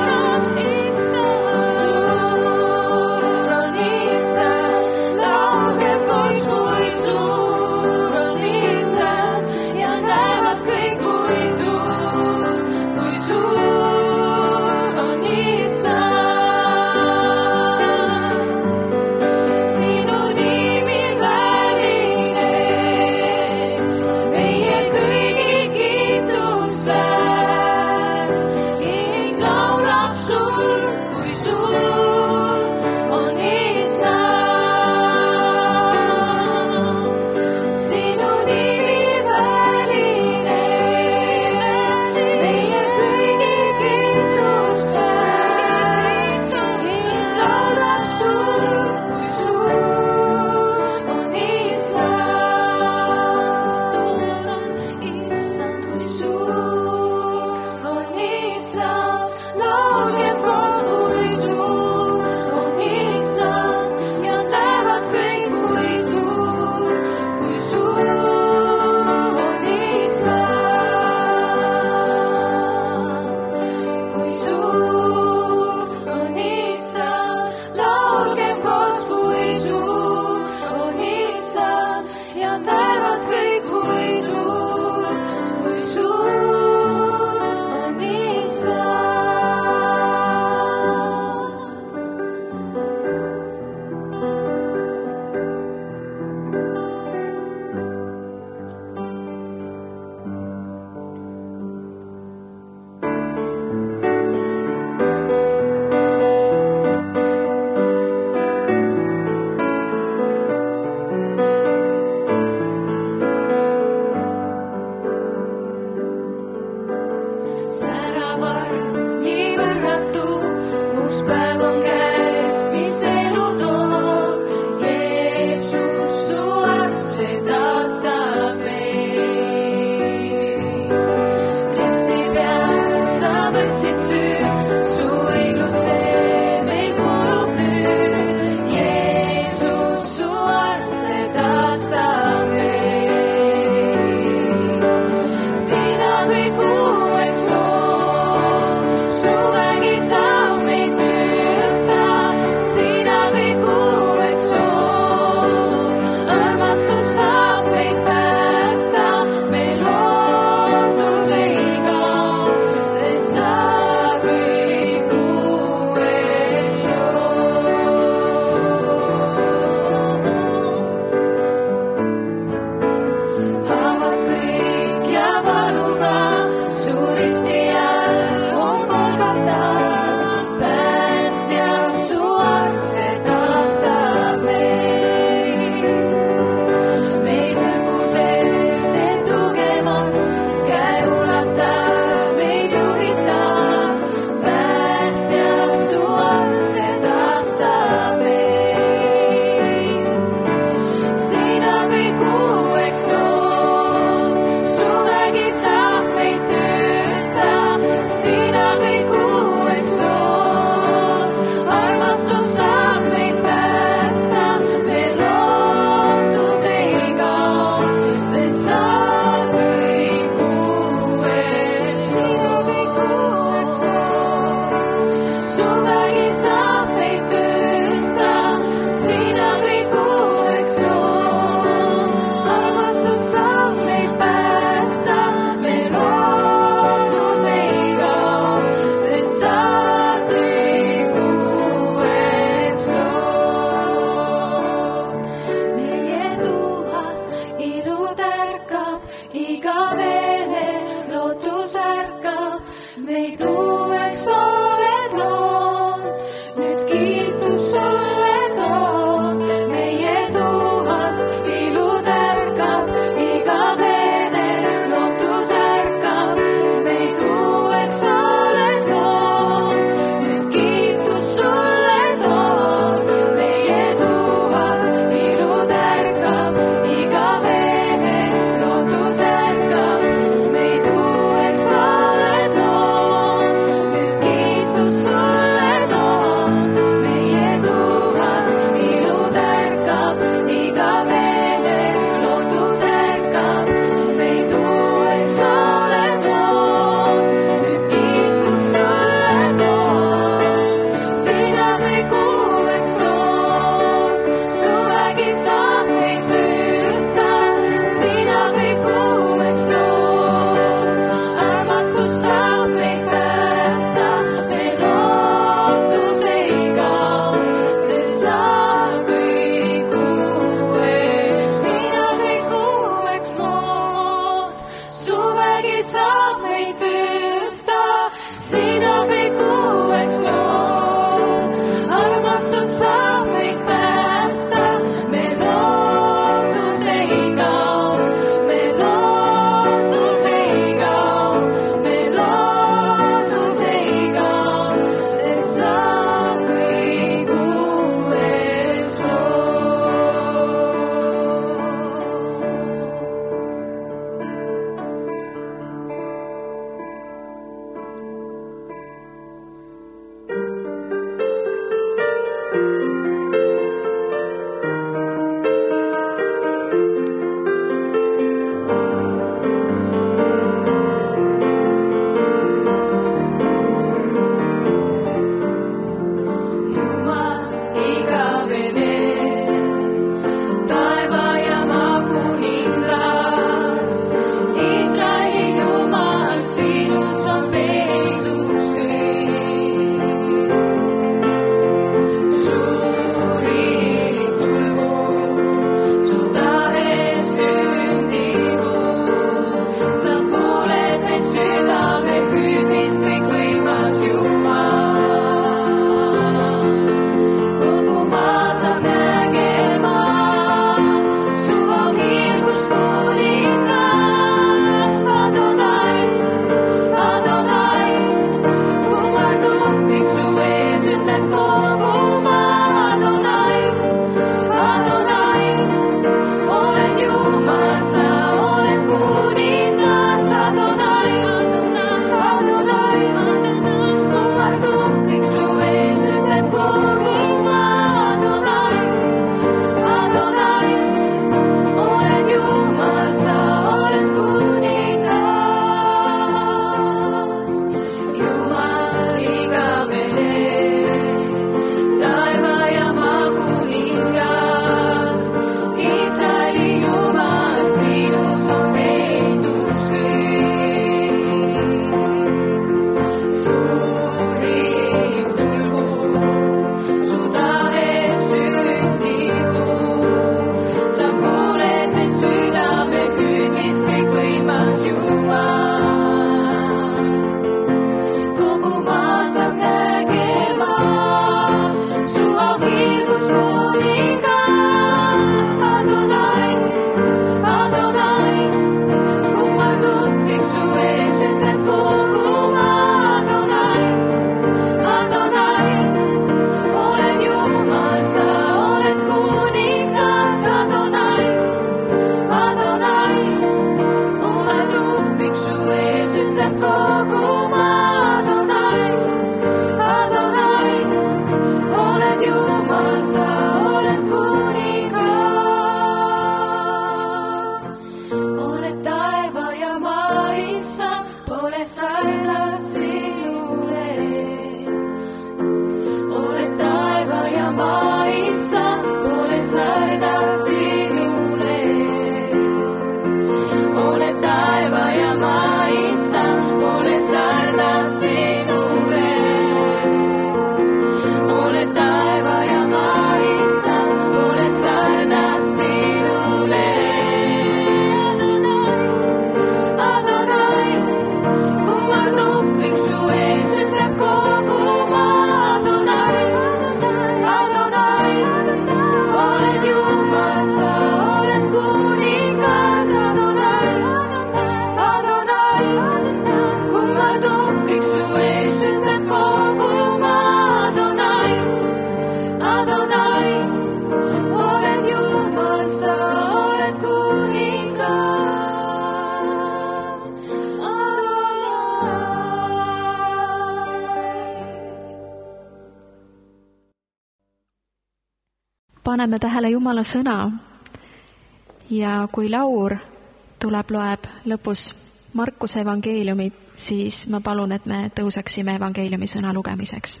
paneme tähele Jumala sõna ja kui Laur tuleb, loeb lõpus Markuse evangeeliumi, siis ma palun, et me tõuseksime evangeeliumi sõna lugemiseks.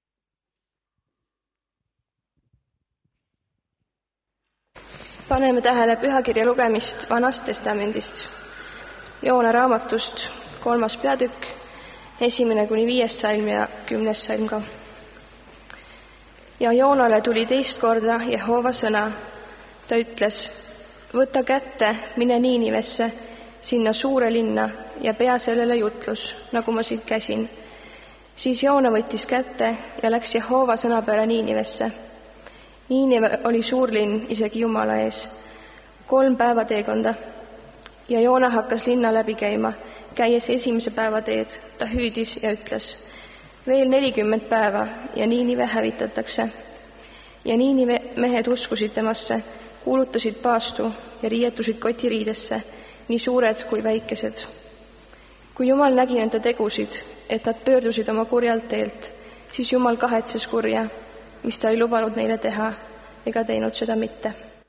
Paneme tähele pühakirja lugemist Vanast testamendist. Joona raamatust 3. peatükk, 1-5 salm ja 10. salm ka. Ja Joonale tuli teist korda Jehova sõna. Ta ütles, võta kätte, mine Niinivesse, sinna suure linna ja pea sellele jutlus, nagu ma siit käsin. Siis Joona võttis kätte ja läks Jehova sõna peale Niinivesse. Niinive oli suur linn isegi Jumala ees, 3 päeva teekonda. Ja Joona hakkas linna läbi käima, käies esimese päeva teed. Ta hüüdis ja ütles, veel 40 päeva ja Niinive hävitatakse. Ja Niinive mehed uskusid temasse, kuulutasid paastu ja riietusid kotiriidesse, nii suured kui väikesed. Kui Jumal nägi nende tegusid, et nad pöördusid oma kurjalt teelt, siis Jumal kahetses kurja, mis ta ei lubanud neile teha, ega teinud seda mitte.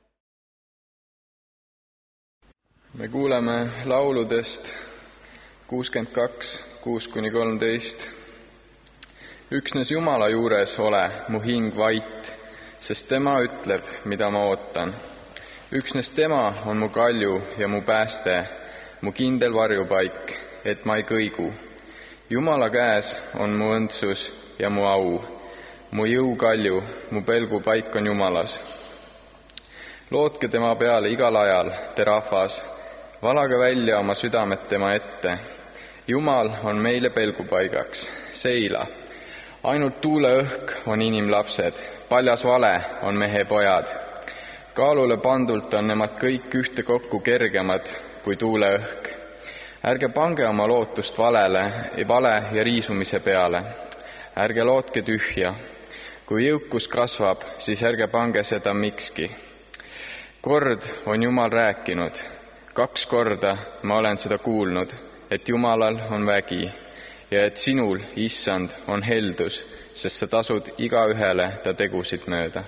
Me kuuleme lauludest 62, 6-13. Üksnes Jumala juures ole mu hing vait, sest tema ütleb, mida ma ootan. Üksnes tema on mu kalju ja mu pääste, mu kindel varjupaik, et ma ei kõigu. Jumala käes on mu õndsus ja mu au. Mu jõukalju, mu pelgupaik on Jumalas. Lootke tema peale igal ajal, te rahvas, valage välja oma südamed tema ette. Jumal on meile pelgupaigaks, Seila. Ainult tuuleõhk on inimlapsed, paljas vale on mehe pojad. Kaalule pandult on nemad kõik ühtekokku kergemad kui tuuleõhk. Ärge pange oma lootust vale ja riisumise peale. Ärge lootke tühja. Kui jõukus kasvab, siis ärge pange seda mikski. Kord on Jumal rääkinud, 2 korda ma olen seda kuulnud, et Jumalal on vägi ja et sinul, issand, on heldus, sest sa tasud igaühele ta tegusid mööda.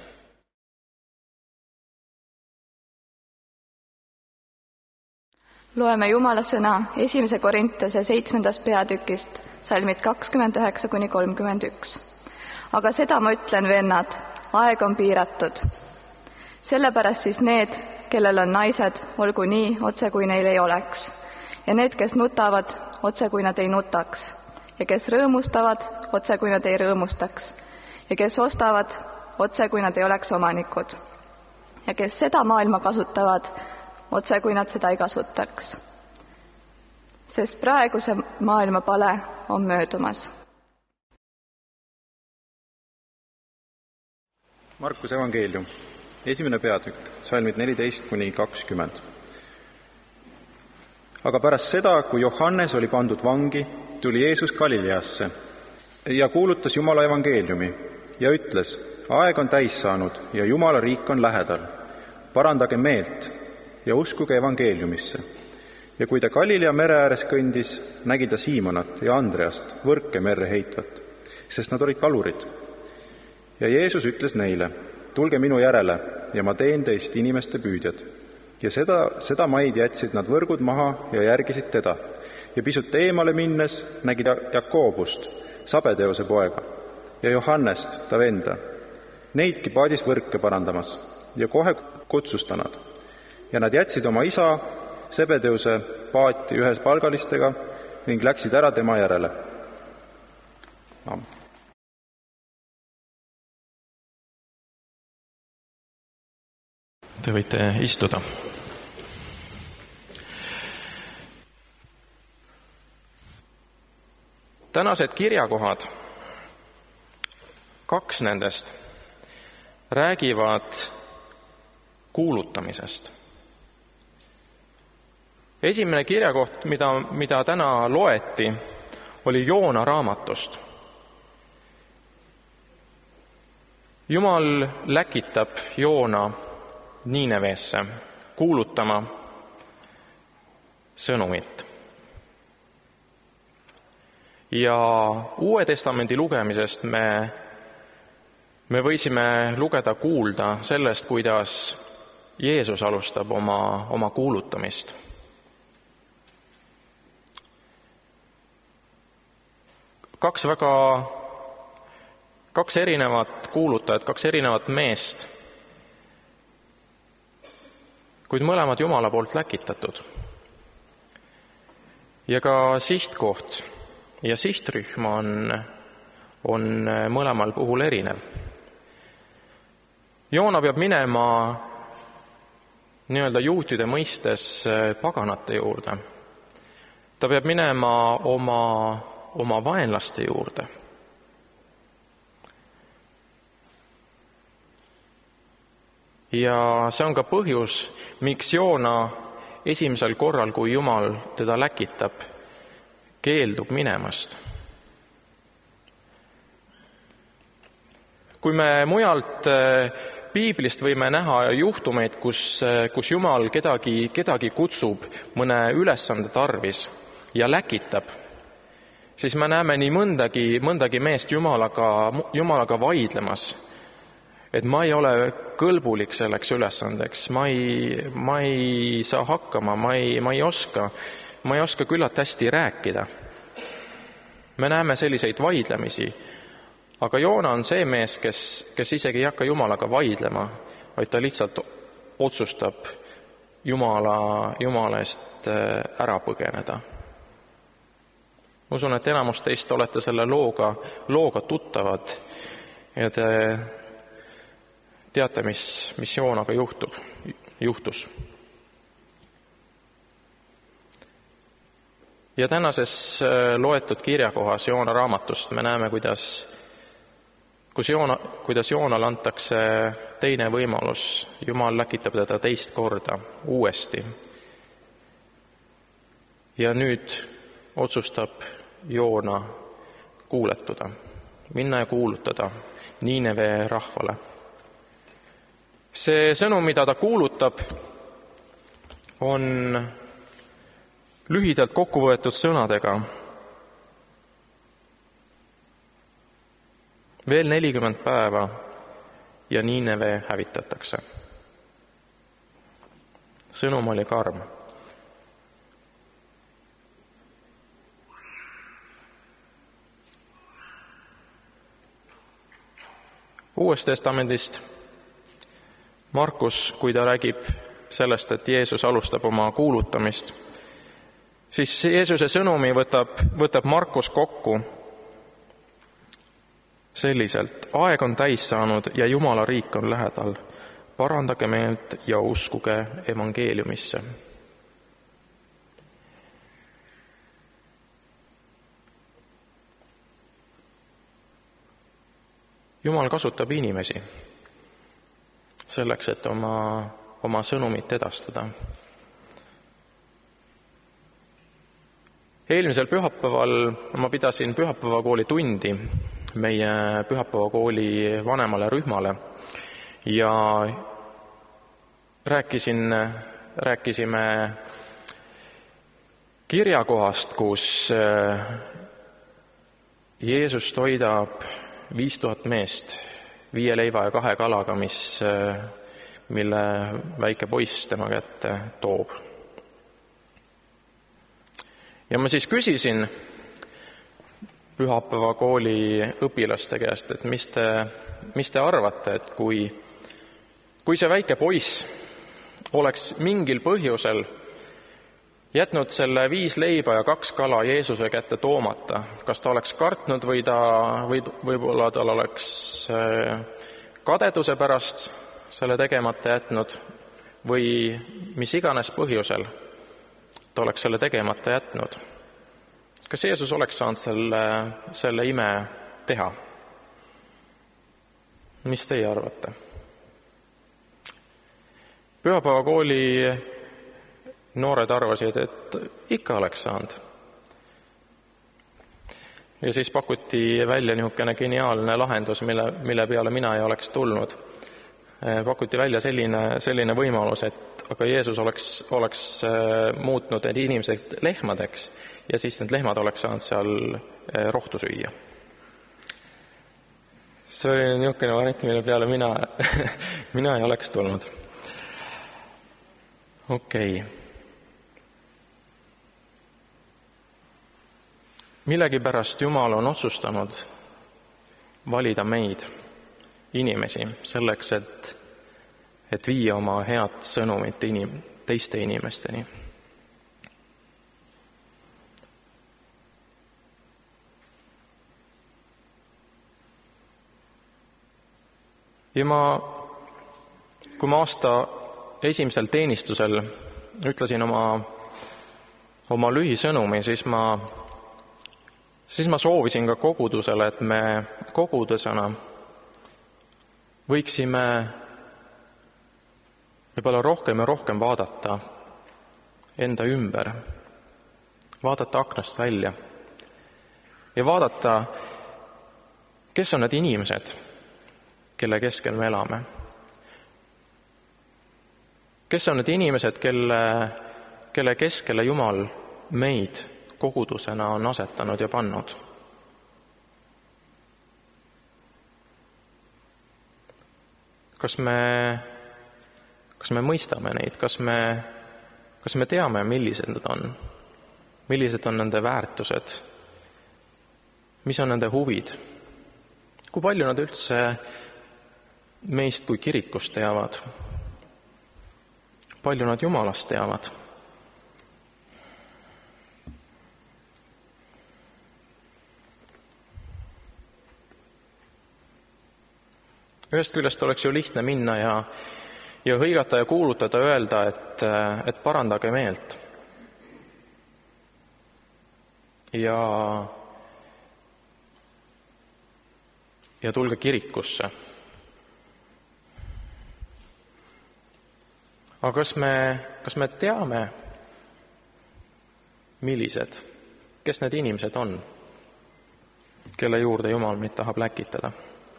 Loeme Jumala sõna 1. Korintuse 7. peatükist, salmid 29-31. Aga seda ma ütlen, vennad, aeg on piiratud. Sellepärast siis need, kellel on naised, olgu nii, otse kui neil ei oleks. Ja need, kes nutavad, otse kui nad ei nutaks. Ja kes rõõmustavad, otse kui nad ei rõõmustaks. Ja kes ostavad, otse kui nad ei oleks omanikud. Ja kes seda maailma kasutavad, otse kui nad seda ei kasutaks. Sest praeguse maailma pale on möödumas. Markuse evangeelium, 1. peatükk, salmid 14-20. Aga pärast seda, kui Johannes oli pandud vangi, tuli Jeesus Galileasse ja kuulutas Jumala evangeeliumi ja ütles, aeg on täis saanud ja Jumala riik on lähedal. Parandage meelt ja uskuge evangeeliumisse. Ja kui ta Galilea mere ääres kõndis, nägi ta Siimonat ja Andreast võrke merre heitvat, sest nad olid kalurid. Ja Jeesus ütles neile, tulge minu järele ja ma teen teist inimeste püüdjad. Ja seda maid jätsid nad võrgud maha ja järgisid teda. Ja pisut eemale minnes nägi ta Jakobust, Sabedeose poega, ja Johannest, ta venda. Neidki paadis võrke parandamas ja kohe kutsus ta nad. Ja nad jätsid oma isa Sebedeuse paati ühes palgalistega ning läksid ära tema järele. Te võite istuda. Tänased kirjakohad, 2 nendest, räägivad kuulutamisest. Esimene kirjakoht, mida täna loeti, oli Joona raamatust. Jumal läkitab Joona Niineveesse kuulutama sõnumit. Ja Uue Testamendi lugemisest me me võisime lugeda, kuulda sellest, kuidas Jeesus alustab oma kuulutamist. Kaks erinevat kuulutajat, 2 erinevat meest, kuid mõlemad Jumala poolt läkitatud. Ja ka sihtkoht ja sihtrühm on mõlemal puhul erinev. Joona peab minema nii-öelda juutide mõistes paganate juurde. Ta peab minema oma vaenlaste juurde. Ja see on ka põhjus, miks Joona esimesel korral, kui Jumal teda läkitab, keeldub minemast. Kui me mujalt piiblist võime näha juhtumeid, kus Jumal kedagi kutsub mõne ülesande tarvis ja läkitab, siis me näeme nii mõndagi meest Jumalaga vaidlemas, et ma ei ole kõlbulik selleks ülesandeks, ma ei saa hakkama, ma ei oska küllalt hästi rääkida. Me näeme selliseid vaidlemisi, aga Joona on see mees, kes isegi ei hakka Jumalaga vaidlema, vaid ta lihtsalt otsustab Jumala eest ära põgeneda. Ma usun, et enamus teist olete selle looga tuttavad ja te teate, mis Joonaga juhtus. Ja tänases loetud kirjakohas Joona raamatust me näeme, kuidas Joonale antakse teine võimalus. Jumal läkitab teda 2 korda uuesti. Ja nüüd otsustab Joona kuuletuda, minna ja kuulutada Niineve rahvale. See sõnum, mida ta kuulutab, on lühidalt kokku võetud sõnadega. Veel 40 päeva ja Niineve hävitatakse. Sõnum oli karm. Uuest testamendist Markus, kui ta räägib sellest, et Jeesus alustab oma kuulutamist, siis Jeesuse sõnumi võtab Markus kokku selliselt: aeg on täis saanud ja Jumala riik on lähedal. Parandage meelt ja uskuge evangeeliumisse. Jumal kasutab inimesi selleks, et oma sõnumit edastada. Eelmisel pühapäeval ma pidasin pühapäevakooli tundi meie pühapäevakooli vanemale rühmale ja rääkisime kirjakohast, kus Jeesus toidab 5000 meest 5 leiva ja 2 kalaga, mille väike poiss tema kätte toob. Ja ma siis küsisin pühapäevakooli õpilaste käest, et mis te arvate, et kui see väike poiss oleks mingil põhjusel jätnud selle 5 leiba ja 2 kala Jeesuse kätte toomata, kas ta oleks kartnud või võib-olla tal oleks kadeduse pärast selle tegemata jätnud või mis iganes põhjusel ta oleks selle tegemata jätnud. Kas Jeesus oleks saanud selle ime teha? Mis teie arvate? Pühapäevakooli noored arvasid, et ikka oleks saanud. Ja siis pakuti välja niisugune geniaalne lahendus, mille peale mina ei oleks tulnud. Pakuti välja selline võimalus, et aga Jeesus oleks muutnud need inimesed lehmadeks ja siis need lehmad oleks saanud seal rohtu süüa. see oli niisugune variant, mille peale mina ei oleks tulnud. Okei. Millegipärast Jumal on otsustanud valida meid, inimesi, selleks, et viia oma head sõnumit teiste inimesteni. Ja kui ma aasta esimesel teenistusel ütlesin oma lühisõnumi, siis ma soovisin ka kogudusele, et me kogudusena võiksime võib-olla rohkem ja rohkem vaadata enda ümber, vaadata aknast välja ja vaadata, kes on need inimesed, kelle keskel me elame. Kes on need inimesed, kelle keskele Jumal meid kogudusena on asetanud ja pannud. Kas me mõistame neid, kas me teame, millised nad on, millised on nende väärtused, mis on nende huvid, kui palju nad üldse meist kui kirikust teavad, palju nad Jumalast teavad. Ühest küljest oleks ju lihtne minna ja hõigata ja kuulutada, öelda, et parandage meelt. Ja tulge kirikusse. Aga kas me teame, millised, kes need inimesed on, kelle juurde Jumal meid tahab läkitada?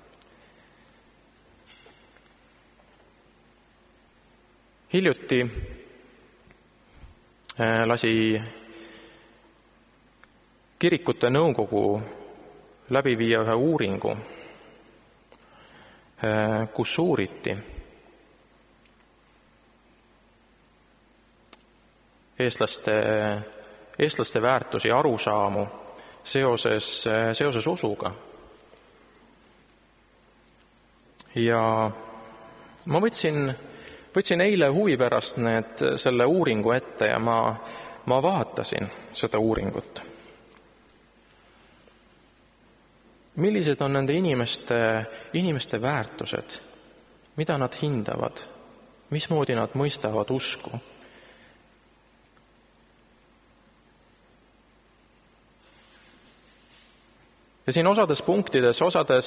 Hiljuti lasi kirikute nõukogu läbi viia ühe uuringu, kus uuriti eestlaste väärtusi, arusaamu seoses usuga. Ja ma võtsin eile huvi pärast selle uuringu ette ja ma vaatasin seda uuringut. Millised on nende inimeste väärtused, mida nad hindavad, mismoodi nad mõistavad usku? Ja siin osades punktides,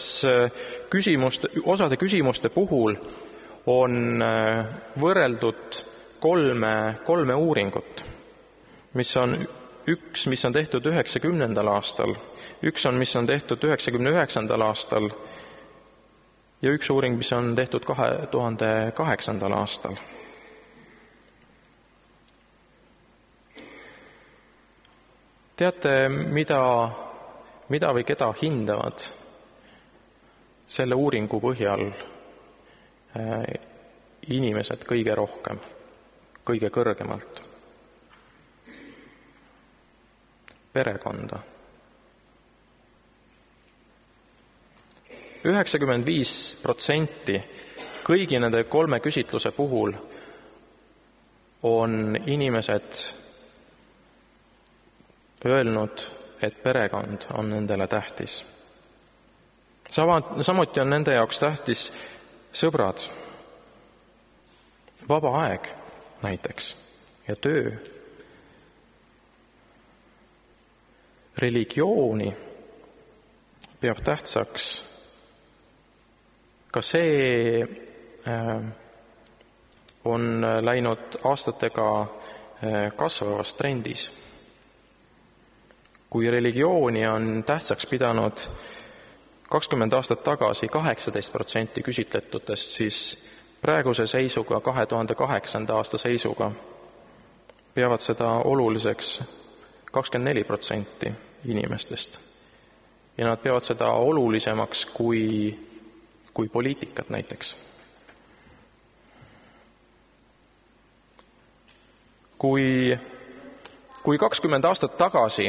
osade küsimuste puhul on võrreldud kolme uuringut, mis on tehtud 90. aastal, üks on, mis on tehtud 99. aastal ja üks uuring, mis on tehtud 2008. aastal. Teate, mida või keda hindavad selle uuringu põhjal inimesed kõige rohkem, kõige kõrgemalt? Perekonda. 95% kõigi nende kolme küsitluse puhul on inimesed öelnud, et perekond on nendele tähtis. Samuti on nende jaoks tähtis sõbrad, vaba aeg näiteks ja töö. Religiooni peab tähtsaks ka see on läinud aastatega kasvavas trendis. Kui religiooni on tähtsaks pidanud 20 aastat tagasi 18% küsitletutest, siis praeguse seisuga, 2008. aasta seisuga, peavad seda oluliseks 24% inimestest. Ja nad peavad seda olulisemaks kui kui poliitikat näiteks. Kui 20 aastat tagasi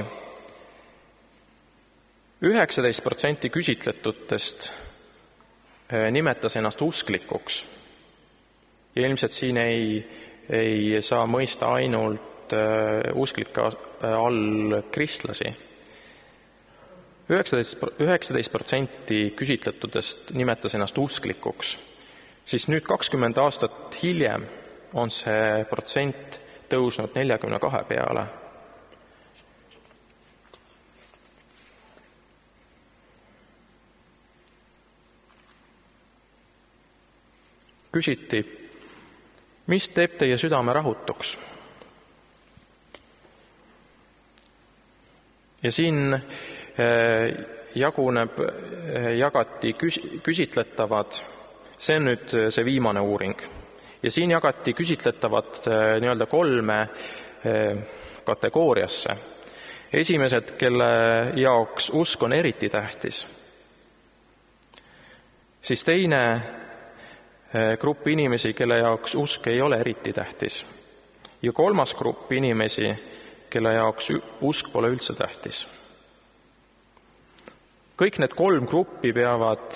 19% küsitletutest nimetas ennast usklikuks ja ilmselt siin ei saa mõista ainult usklike all kristlasi. 19% küsitletutest nimetas ennast usklikuks, siis nüüd 20 aastat hiljem on see protsent tõusnud 42 peale. Küsiti, mis teeb teie südame rahutuks? Ja siin jagati küsitletavad, see on nüüd see viimane uuring, ja siin jagati küsitletavad nii-öelda 3 kategooriasse. Esimesed, kelle jaoks usk on eriti tähtis, siis teine grupp inimesi, kelle jaoks usk ei ole eriti tähtis, ja 3. grupp inimesi, kelle jaoks usk pole üldse tähtis. Kõik need 3 gruppi peavad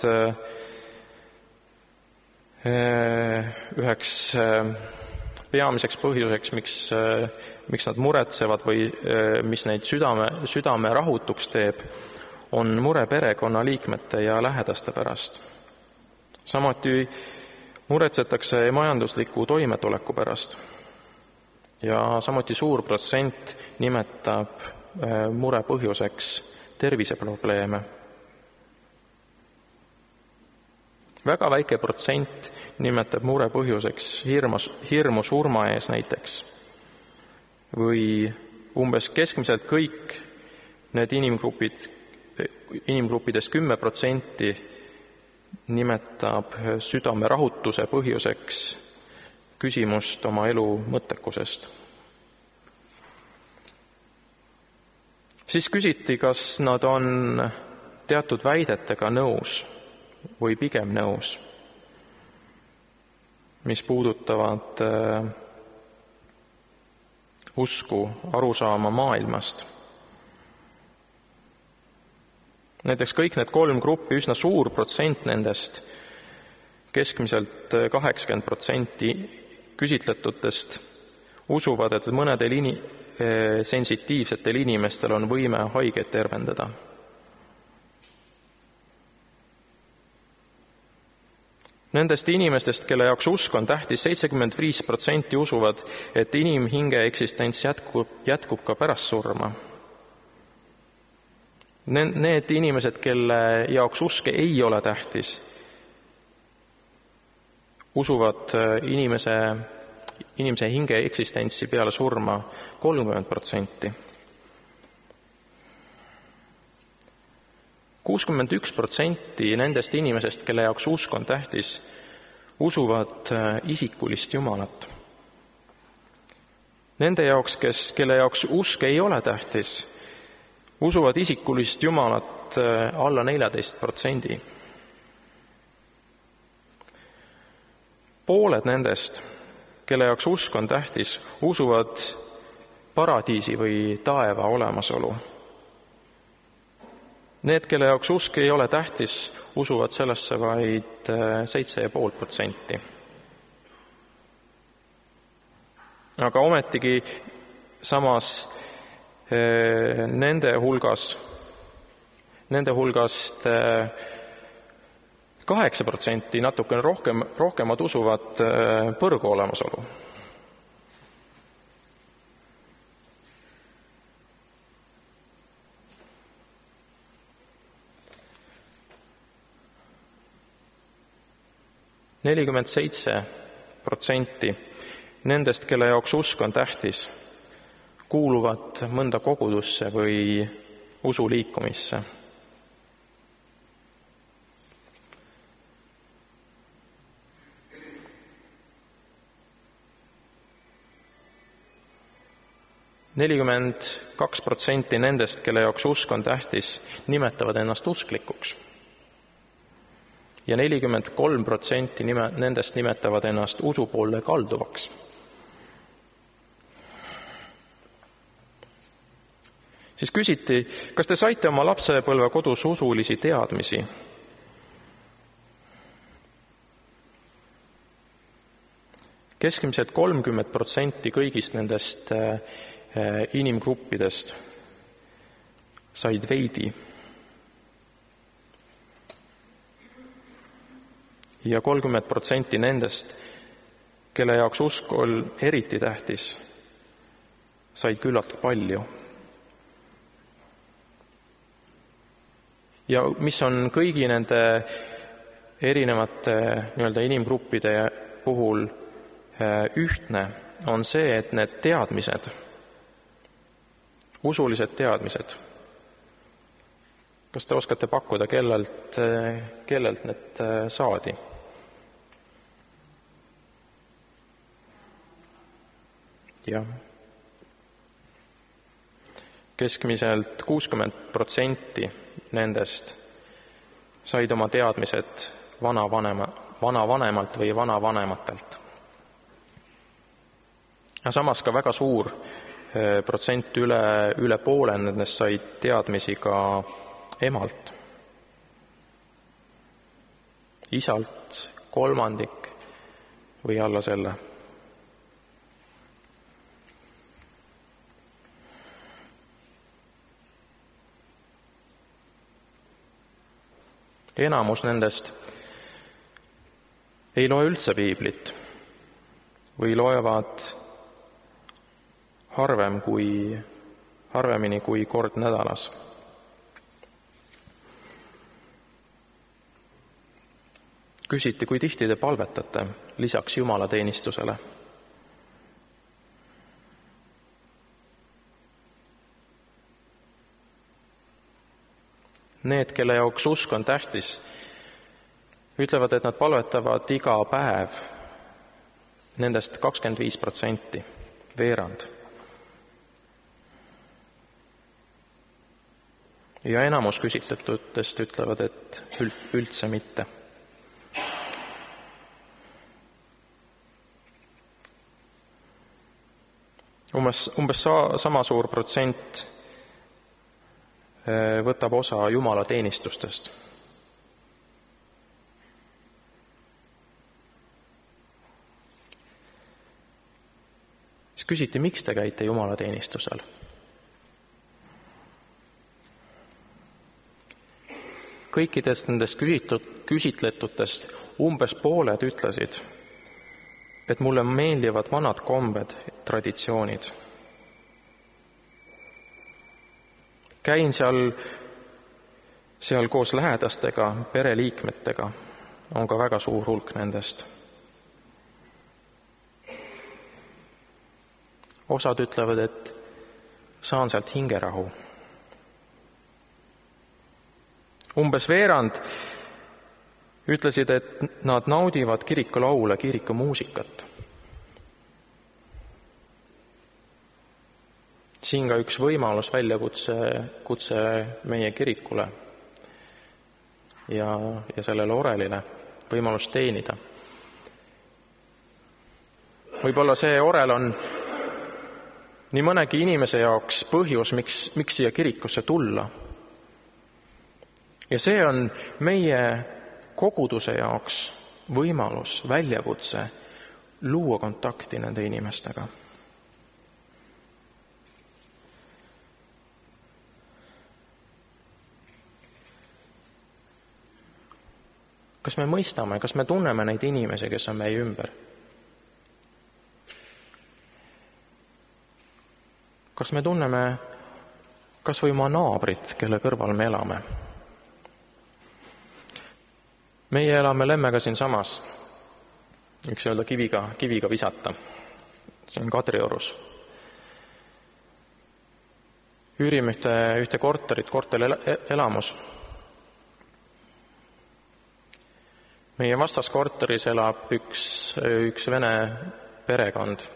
üheks peamiseks põhjuseks, miks nad muretsevad või mis neid südame rahutuks teeb, on mure perekonna liikmete ja lähedaste pärast. Samuti muretsetakse majandusliku toimetuleku pärast ja samuti suur protsent nimetab mure põhjuseks terviseprobleeme. Väga väike protsent nimetab mure põhjuseks hirmu surma ees näiteks või umbes keskmiselt kõik need inimgruppidest 10% nimetab südame rahutuse põhjuseks küsimust oma elu mõttekusest. Siis küsiti, kas nad on teatud väidetega nõus või pigem nõus, mis puudutavad usku, arusaama maailmast. Näiteks kõik need 3 gruppi, üsna suur protsent nendest, keskmiselt 80% küsitletutest usuvad, et mõnedel sensitiivsetel inimestel on võime haiget tervendada. Nendest inimestest, kelle jaoks usk on tähtis, 75% usuvad, et inimhinge eksistents jätkub ka pärast surma. Need inimesed, kelle jaoks usk ei ole tähtis, usuvad inimese hinge eksistentsi peale surma 30%. 61% nendest inimesest, kelle jaoks usk on tähtis, usuvad isikulist Jumalat. Nende jaoks, kelle jaoks usk ei ole tähtis, usuvad isikulist Jumalat alla 14%. Pooled nendest, kelle jaoks usk on tähtis, usuvad paradiisi või taeva olemasolu. Need, kelle jaoks usk ei ole tähtis, usuvad sellesse vaid 7,5%. Aga ometigi samas nende hulgast 8%, natukene rohkemad usuvad põrgu olemasolu. – 47% nendest, kelle jaoks usk on tähtis, kuuluvad mõnda kogudusse või usuliikumisse. – 42% nendest, kelle jaoks usk on tähtis, nimetavad ennast usklikuks. ja 43% nendest nimetavad ennast usu poole kalduvaks. Siis küsiti, kas te saite oma lapsepõlve kodus usulisi teadmisi? Keskmiselt 30% kõigist nendest inimgruppidest said veidi. Ja 30% nendest, kelle jaoks usk on eriti tähtis, said küllalt palju. Ja mis on kõigi nende erinevate inimgruppide puhul ühtne, on see, et need teadmised, usulised teadmised, kas te oskate pakkuda, kellelt need saadi? Jah. Keskmiselt 60% nendest said oma teadmised vanavanemalt või vanavanematelt. Ja samas ka väga suur protsent, üle poole nendest said teadmisi ka emalt, isalt, kolmandik või alla selle. Enamus nendest ei loe üldse piiblit või loevad harvemini kui kord nädalas. Küsiti, kui tihti te palvetate lisaks jumalateenistusele. Need, kelle jaoks usk on tähtis, ütlevad, et nad palvetavad iga päev, nendest 25%, veerand. Ja enamus küsitletutest ütlevad, et üldse mitte. Umbes sama suur protsent võtab osa Jumala teenistustest. Siis küsiti, miks te käite Jumala teenistusel? Kõikidest nendest küsitletutest umbes pooled ütlesid, et mulle meeldivad vanad kombed, traditsioonid. Käin seal koos lähedastega, pereliikmetega, on ka väga suur hulk nendest. Osad ütlevad, et saan sealt hingerahu. Umbes veerand ütlesid, et nad naudivad kirikulaule, kirikumuusikat. Siin ka üks võimalus väljakutse meie kirikule ja sellele orelile, võimalus teenida. Võib-olla see orel on nii mõnegi inimese jaoks põhjus, miks siia kirikusse tulla. Ja see on meie koguduse jaoks võimalus, väljakutse luua kontakti nende inimestega. Kas me mõistame, kas me tunneme neid inimesi, kes on meie ümber? Kas me tunneme kas või oma naabrit, kelle kõrval me elame? Meie elame Lemmega siin samas, üks öelda kiviga visata. See on Kadriorus. Üürime ühte korterelamus. Meie vastaskorteris elab üks vene perekond.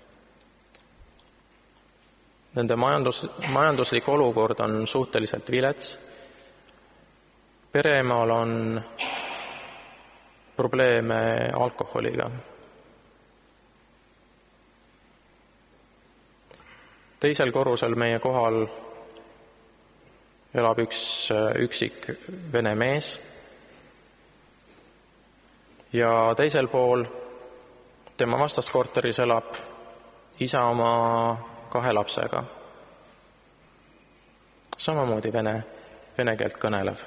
Nende majanduslik olukord on suhteliselt vilets. Pereemaal on probleeme alkoholiga. Teisel korrusel meie kohal elab üks üksik vene mees ja teisel pool tema vastaskorteris elab isa oma 2 lapsega. Samamoodi vene keelt kõnelev.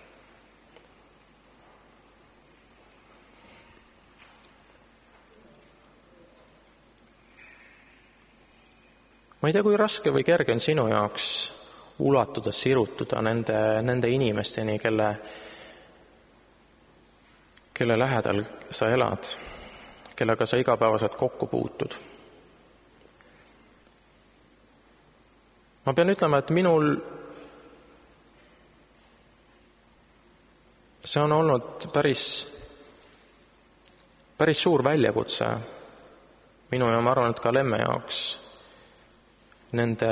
Ma ei tea, kui raske või kerge on sinu jaoks ulatuda, sirutuda nende inimesteni, kelle lähedal sa elad, kellega sa igapäevaselt kokku puutud. Ma pean ütlema, et minul see on olnud päris suur väljakutse minu ja ma arvan, et ka Lemme jaoks nende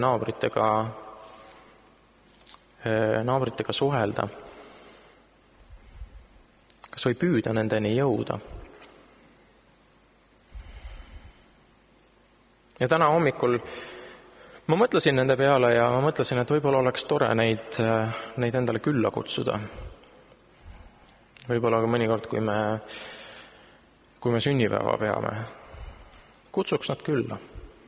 naabritega suhelda. Kas või püüda nendeni jõuda. Ja täna hommikul ma mõtlesin nende peale ja ma mõtlesin, et võib-olla oleks tore neid endale külla kutsuda. Võib-olla ka mõnikord, kui me sünnipäeva peame, kutsuks nad külla.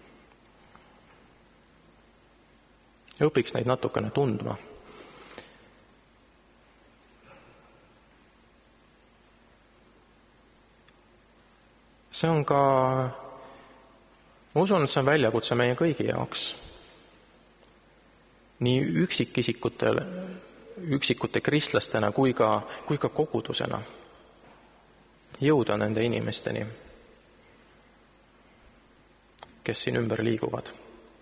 Ja õpiks neid natukene tundma. See on ka, ma usun, et see on väljakutse meie kõigi jaoks. Nii üksikute kristlastena kui ka kogudusena jõuda nende inimesteni, kes siin ümber liiguvad.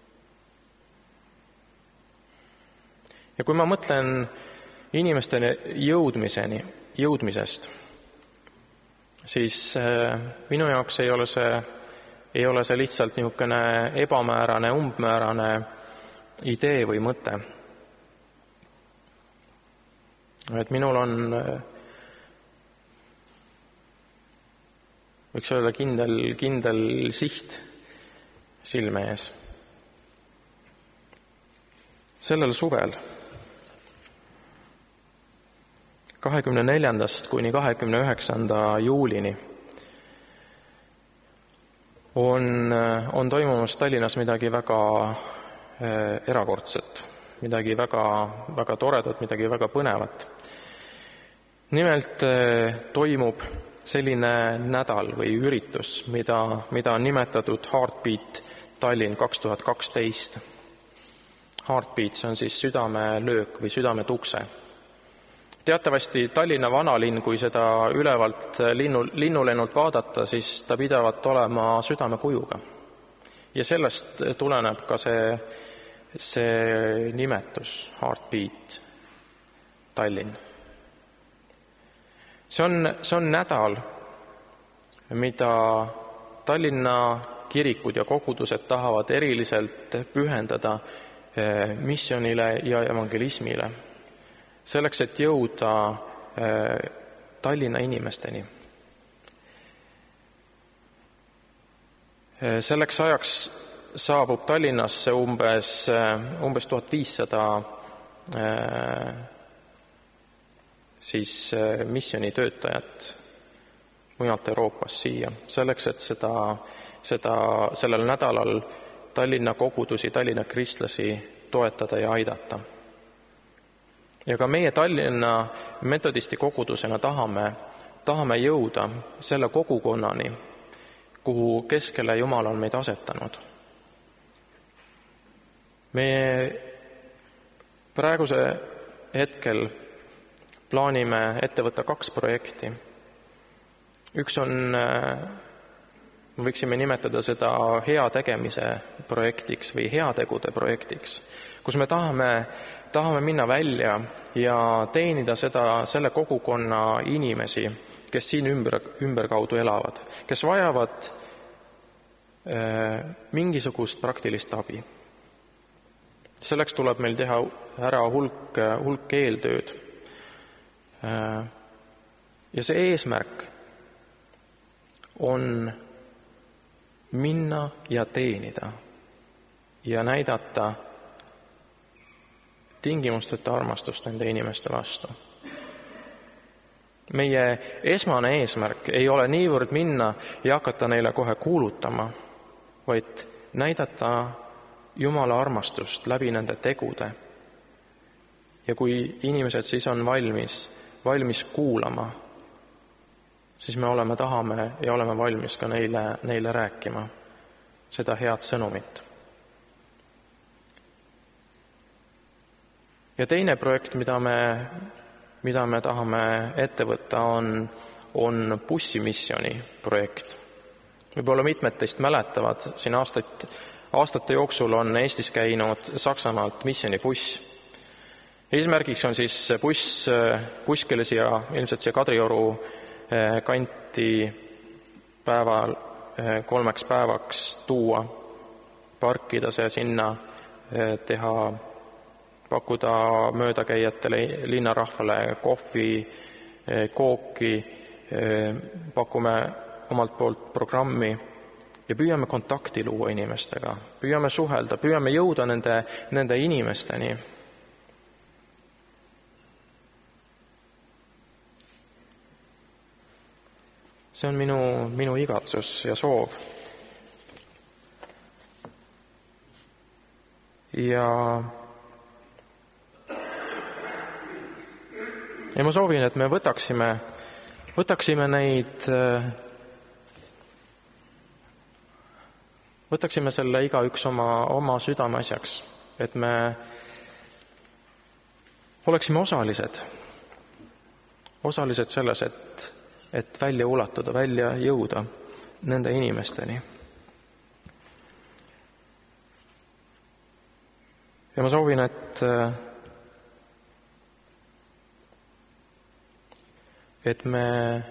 Ja kui ma mõtlen inimesteni jõudmisest, siis minu jaoks ei ole see lihtsalt niisugune ebamäärane, umbmäärane idee või mõte. Et minul on, võiks öelda, kindel siht silme ees. Sellel suvel 24. kuni 29. juulini on toimumas Tallinnas midagi väga erakordset, midagi väga, väga toredat, midagi väga põnevat. Nimelt toimub selline nädal või üritus, mida on nimetatud Heartbeat Tallinn 2012. Heartbeat, see on siis südamelöök või südametukse. Teatavasti Tallinna vanalinn, kui seda ülevalt linnulennult vaadata, siis ta pidavat olema südamekujuga. Ja sellest tuleneb ka see nimetus, Heartbeat Tallinn. See on nädal, mida Tallinna kirikud ja kogudused tahavad eriliselt pühendada missionile ja evangelismile. Selleks, et jõuda Tallinna inimesteni. Selleks ajaks saabub Tallinnasse umbes 1500 siis missionitöötajat mujalt Euroopas siia. Selleks, et sellel nädalal Tallinna kogudusi, Tallinna kristlasi toetada ja aidata. Ja ka meie Tallinna metodisti kogudusena tahame jõuda selle kogukonnani, kuhu keskele Jumal on meid asetanud. Me praeguse hetkel plaanime ette võtta 2 projekti. Üks on, võiksime nimetada seda hea tegemise projektiks või heategude projektiks, kus me tahame minna välja ja teenida selle kogukonna inimesi, kes siin ümberkaudu elavad, kes vajavad mingisugust praktilist abi. Selleks tuleb meil teha ära hulk eeltööd. Ja see eesmärk on minna ja teenida ja näidata tingimusteta armastust nende inimeste vastu. Meie esmane eesmärk ei ole niivõrd minna ja hakata neile kohe kuulutama, vaid näidata Jumala armastust läbi nende tegude. Ja kui inimesed siis on valmis kuulama, siis me tahame ja oleme valmis ka neile rääkima seda head sõnumit. Ja teine projekt, mida me tahame ette võtta, on bussimissioni projekt. Võib-olla mitmed teist mäletavad, siin aastate jooksul on Eestis käinud Saksamaalt missionibuss. Eesmärgiks on siis buss kuskile ilmselt siia Kadrioru kanti 3 päevaks tuua, parkida see sinna, pakkuda möödakäijatele, linnarahvale kohvi, kooki, pakume omalt poolt programmi ja püüame kontakti luua inimestega, püüame suhelda, püüame jõuda nende inimesteni. See on minu igatsus ja soov. Ja ma soovin, et me võtaksime selle igaüks oma südameasjaks, et me oleksime osalised selles, et välja ulatuda, välja jõuda nende inimesteni. Ja ma soovin, et me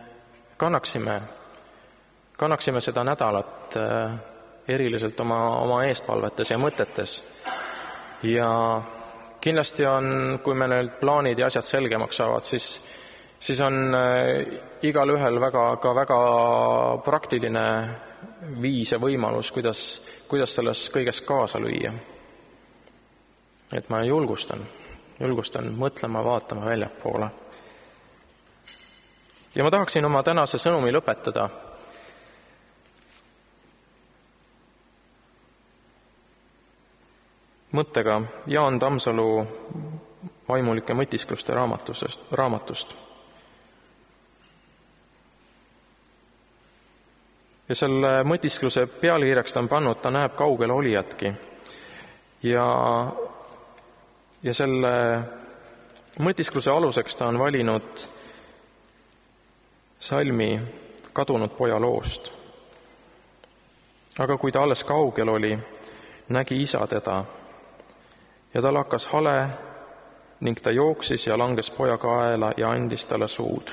kannaksime seda nädalat eriliselt oma eespalvetes ja mõtetes. Ja kindlasti on, kui me need plaanid ja asjad selgemaks saavad, siis on igal ühel väga praktiline viis ja võimalus, kuidas selles kõiges kaasa lüüa. Et ma julgustan mõtlema, vaatama väljapoole. Ja ma tahaksin oma tänase sõnumi lõpetada mõttega Jaan Tammsalu vaimulike mõtiskluste raamatust. Ja selle mõtiskluse pealkirjaks ta on pannud, ta näeb kaugel olijatki. Ja selle mõtiskluse aluseks ta on valinud salmi Kadunud poja loost. Aga kui ta alles kaugel oli, nägi isa teda ja tal hakkas hale ning ta jooksis ja langes poja kaela ja andis talle suud.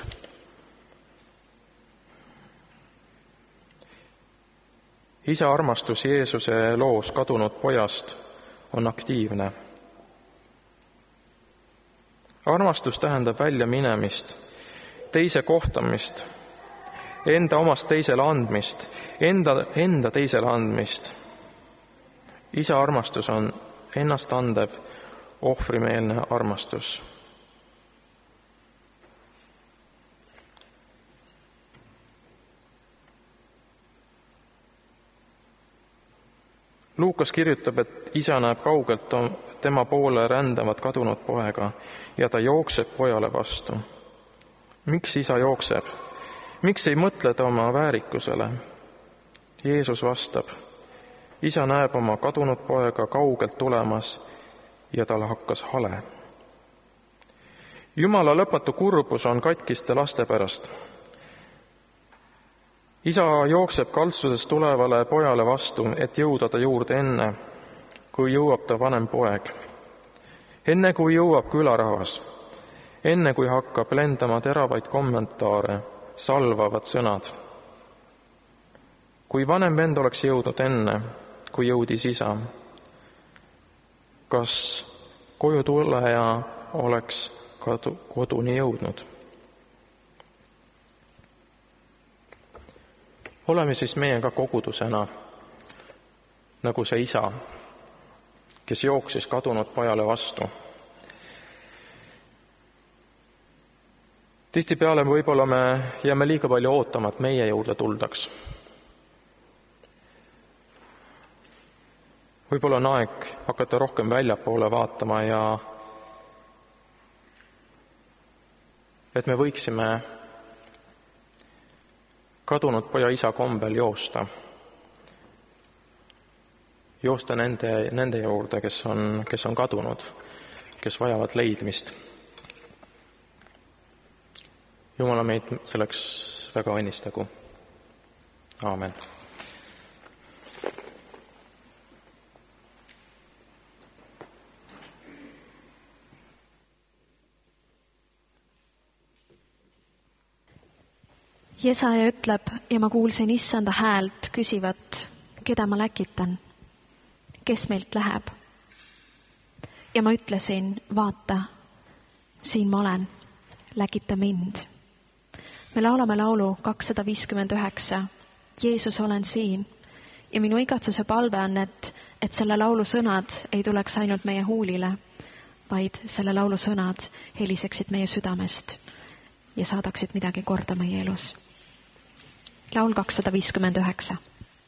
Isa armastus Jeesuse loos kadunud pojast on aktiivne. Armastus tähendab välja minemist, teise kohtamist, enda omast teisele andmist, enda teisele andmist. Isa armastus on ennast andev, ohvrimeelne armastus. Luukas kirjutab, et isa näeb kaugelt tema poole rändavat kadunud poega ja ta jookseb pojale vastu. Miks isa jookseb? Miks ei mõtle ta oma väärikusele? Jeesus vastab, isa näeb oma kadunud poega kaugelt tulemas ja tal hakkas hale. Jumala lõpmatu kurbus on katkiste laste pärast. Isa jookseb kaltsuses tulevale pojale vastu, et jõuda ta juurde enne, kui jõuab ta vanem poeg. Enne kui jõuab külarahvas, enne kui hakkab lendama teravaid kommentaare, salvavad sõnad. Kui vanem vend oleks jõudnud enne, kui jõudis isa, kas koju tuleja oleks koduni jõudnud? oleme siis meie ka kogudusena nagu see isa, kes jooksis kadunud pojale vastu. Tihtipeale võib-olla me jääme liiga palju ootama, et meie juurde tuldaks. Võib-olla on aeg hakata rohkem väljapoole vaatama ja et me võiksime kadunud poja isa kombel joosta nende juurde, kes on kadunud, kes vajavad leidmist. Jumala meid selleks väga õnnistagu. Aamen. Jesaja ütleb ja ma kuulsin issanda häält küsivat, keda ma läkitan, kes meilt läheb. Ja ma ütlesin, vaata, siin ma olen, läkita mind. Me laulame laulu 259, Jeesus, olen siin. Ja minu igatsuse palve on, et selle laulu sõnad ei tuleks ainult meie huulile, vaid selle laulu sõnad heliseksid meie südamest ja saadaksid midagi korda meie elus. Laul 259.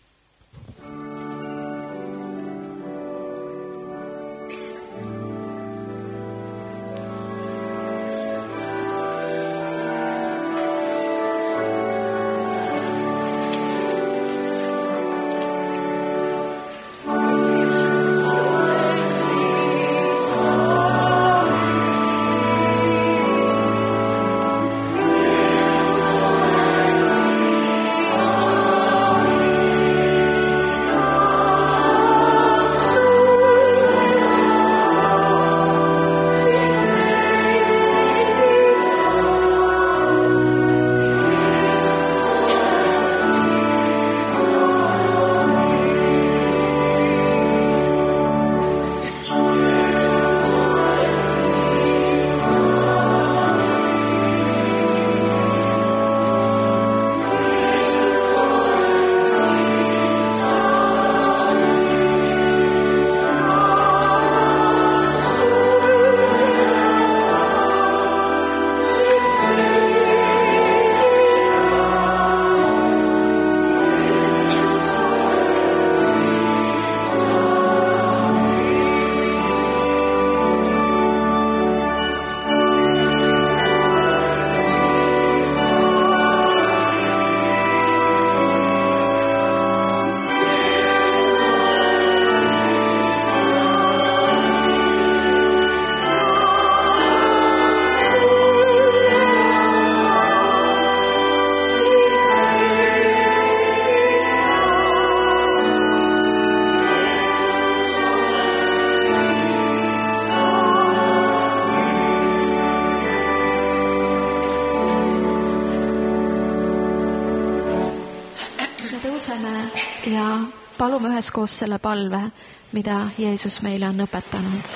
Ja palume üheskoos selle palve, mida Jeesus meile on õpetanud.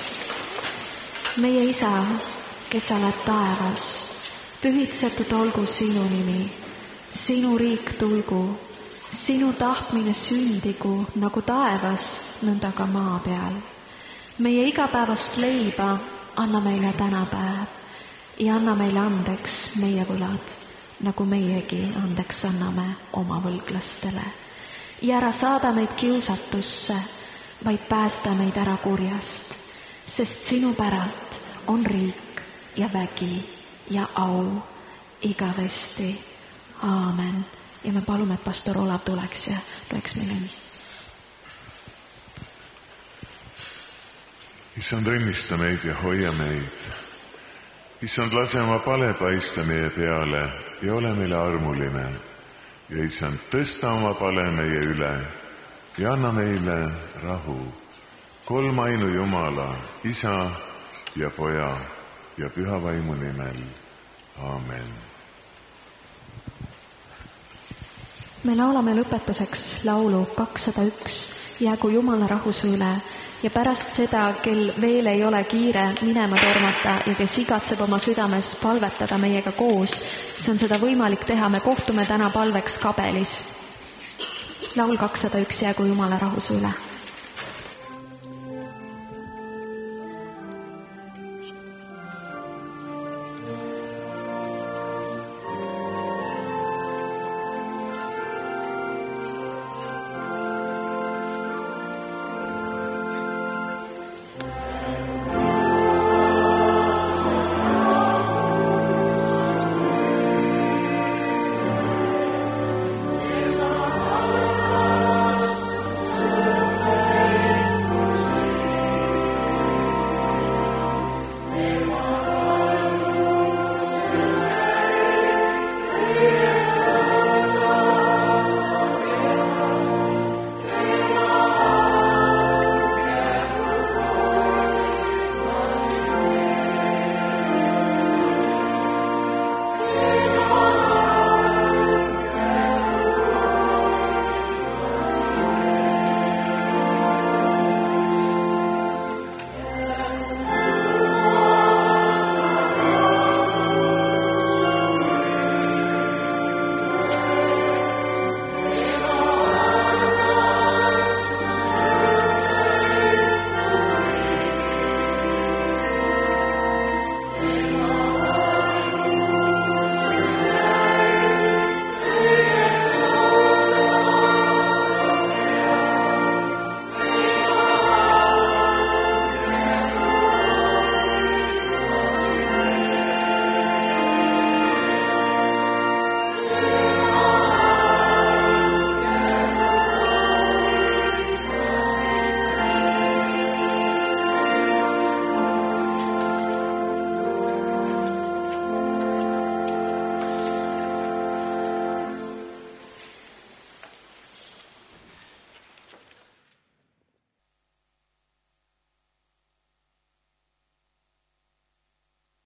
Meie isa, kes sa oled taevas, pühitsetud olgu sinu nimi, sinu riik tulgu, sinu tahtmine sündigu nagu taevas, nõnda ka maa peal. Meie igapäevast leiba anna meile tänapäev ja anna meile andeks meie võlad, nagu meiegi andeks anname oma võlglastele. Ja ära saada meid kiusatusse, vaid päästa meid ära kurjast, sest sinu päralt on riik ja vägi ja au igavesti. Aamen. Ja me palume, et pastor Olav tuleks ja loeks meile õnnistust. Issand, õnnista meid ja hoia meid. Issand, lase oma pale paista meie peale ja ole meile armuline. Ja issand, tõsta oma pale meie üle ja anna meile rahu. Kolmainu Jumala, Isa ja Poja ja Püha Vaimu nimel. Aamen. Me laulame lõpetuseks laulu 201, Jäägu Jumala rahu su üle, ja pärast seda, kel veel ei ole kiire minema tormata ja kes igatseb oma südames palvetada meiega koos, see on seda võimalik teha. Me kohtume täna palveks kabelis laul 201 Jäägu Jumala rahu su üle.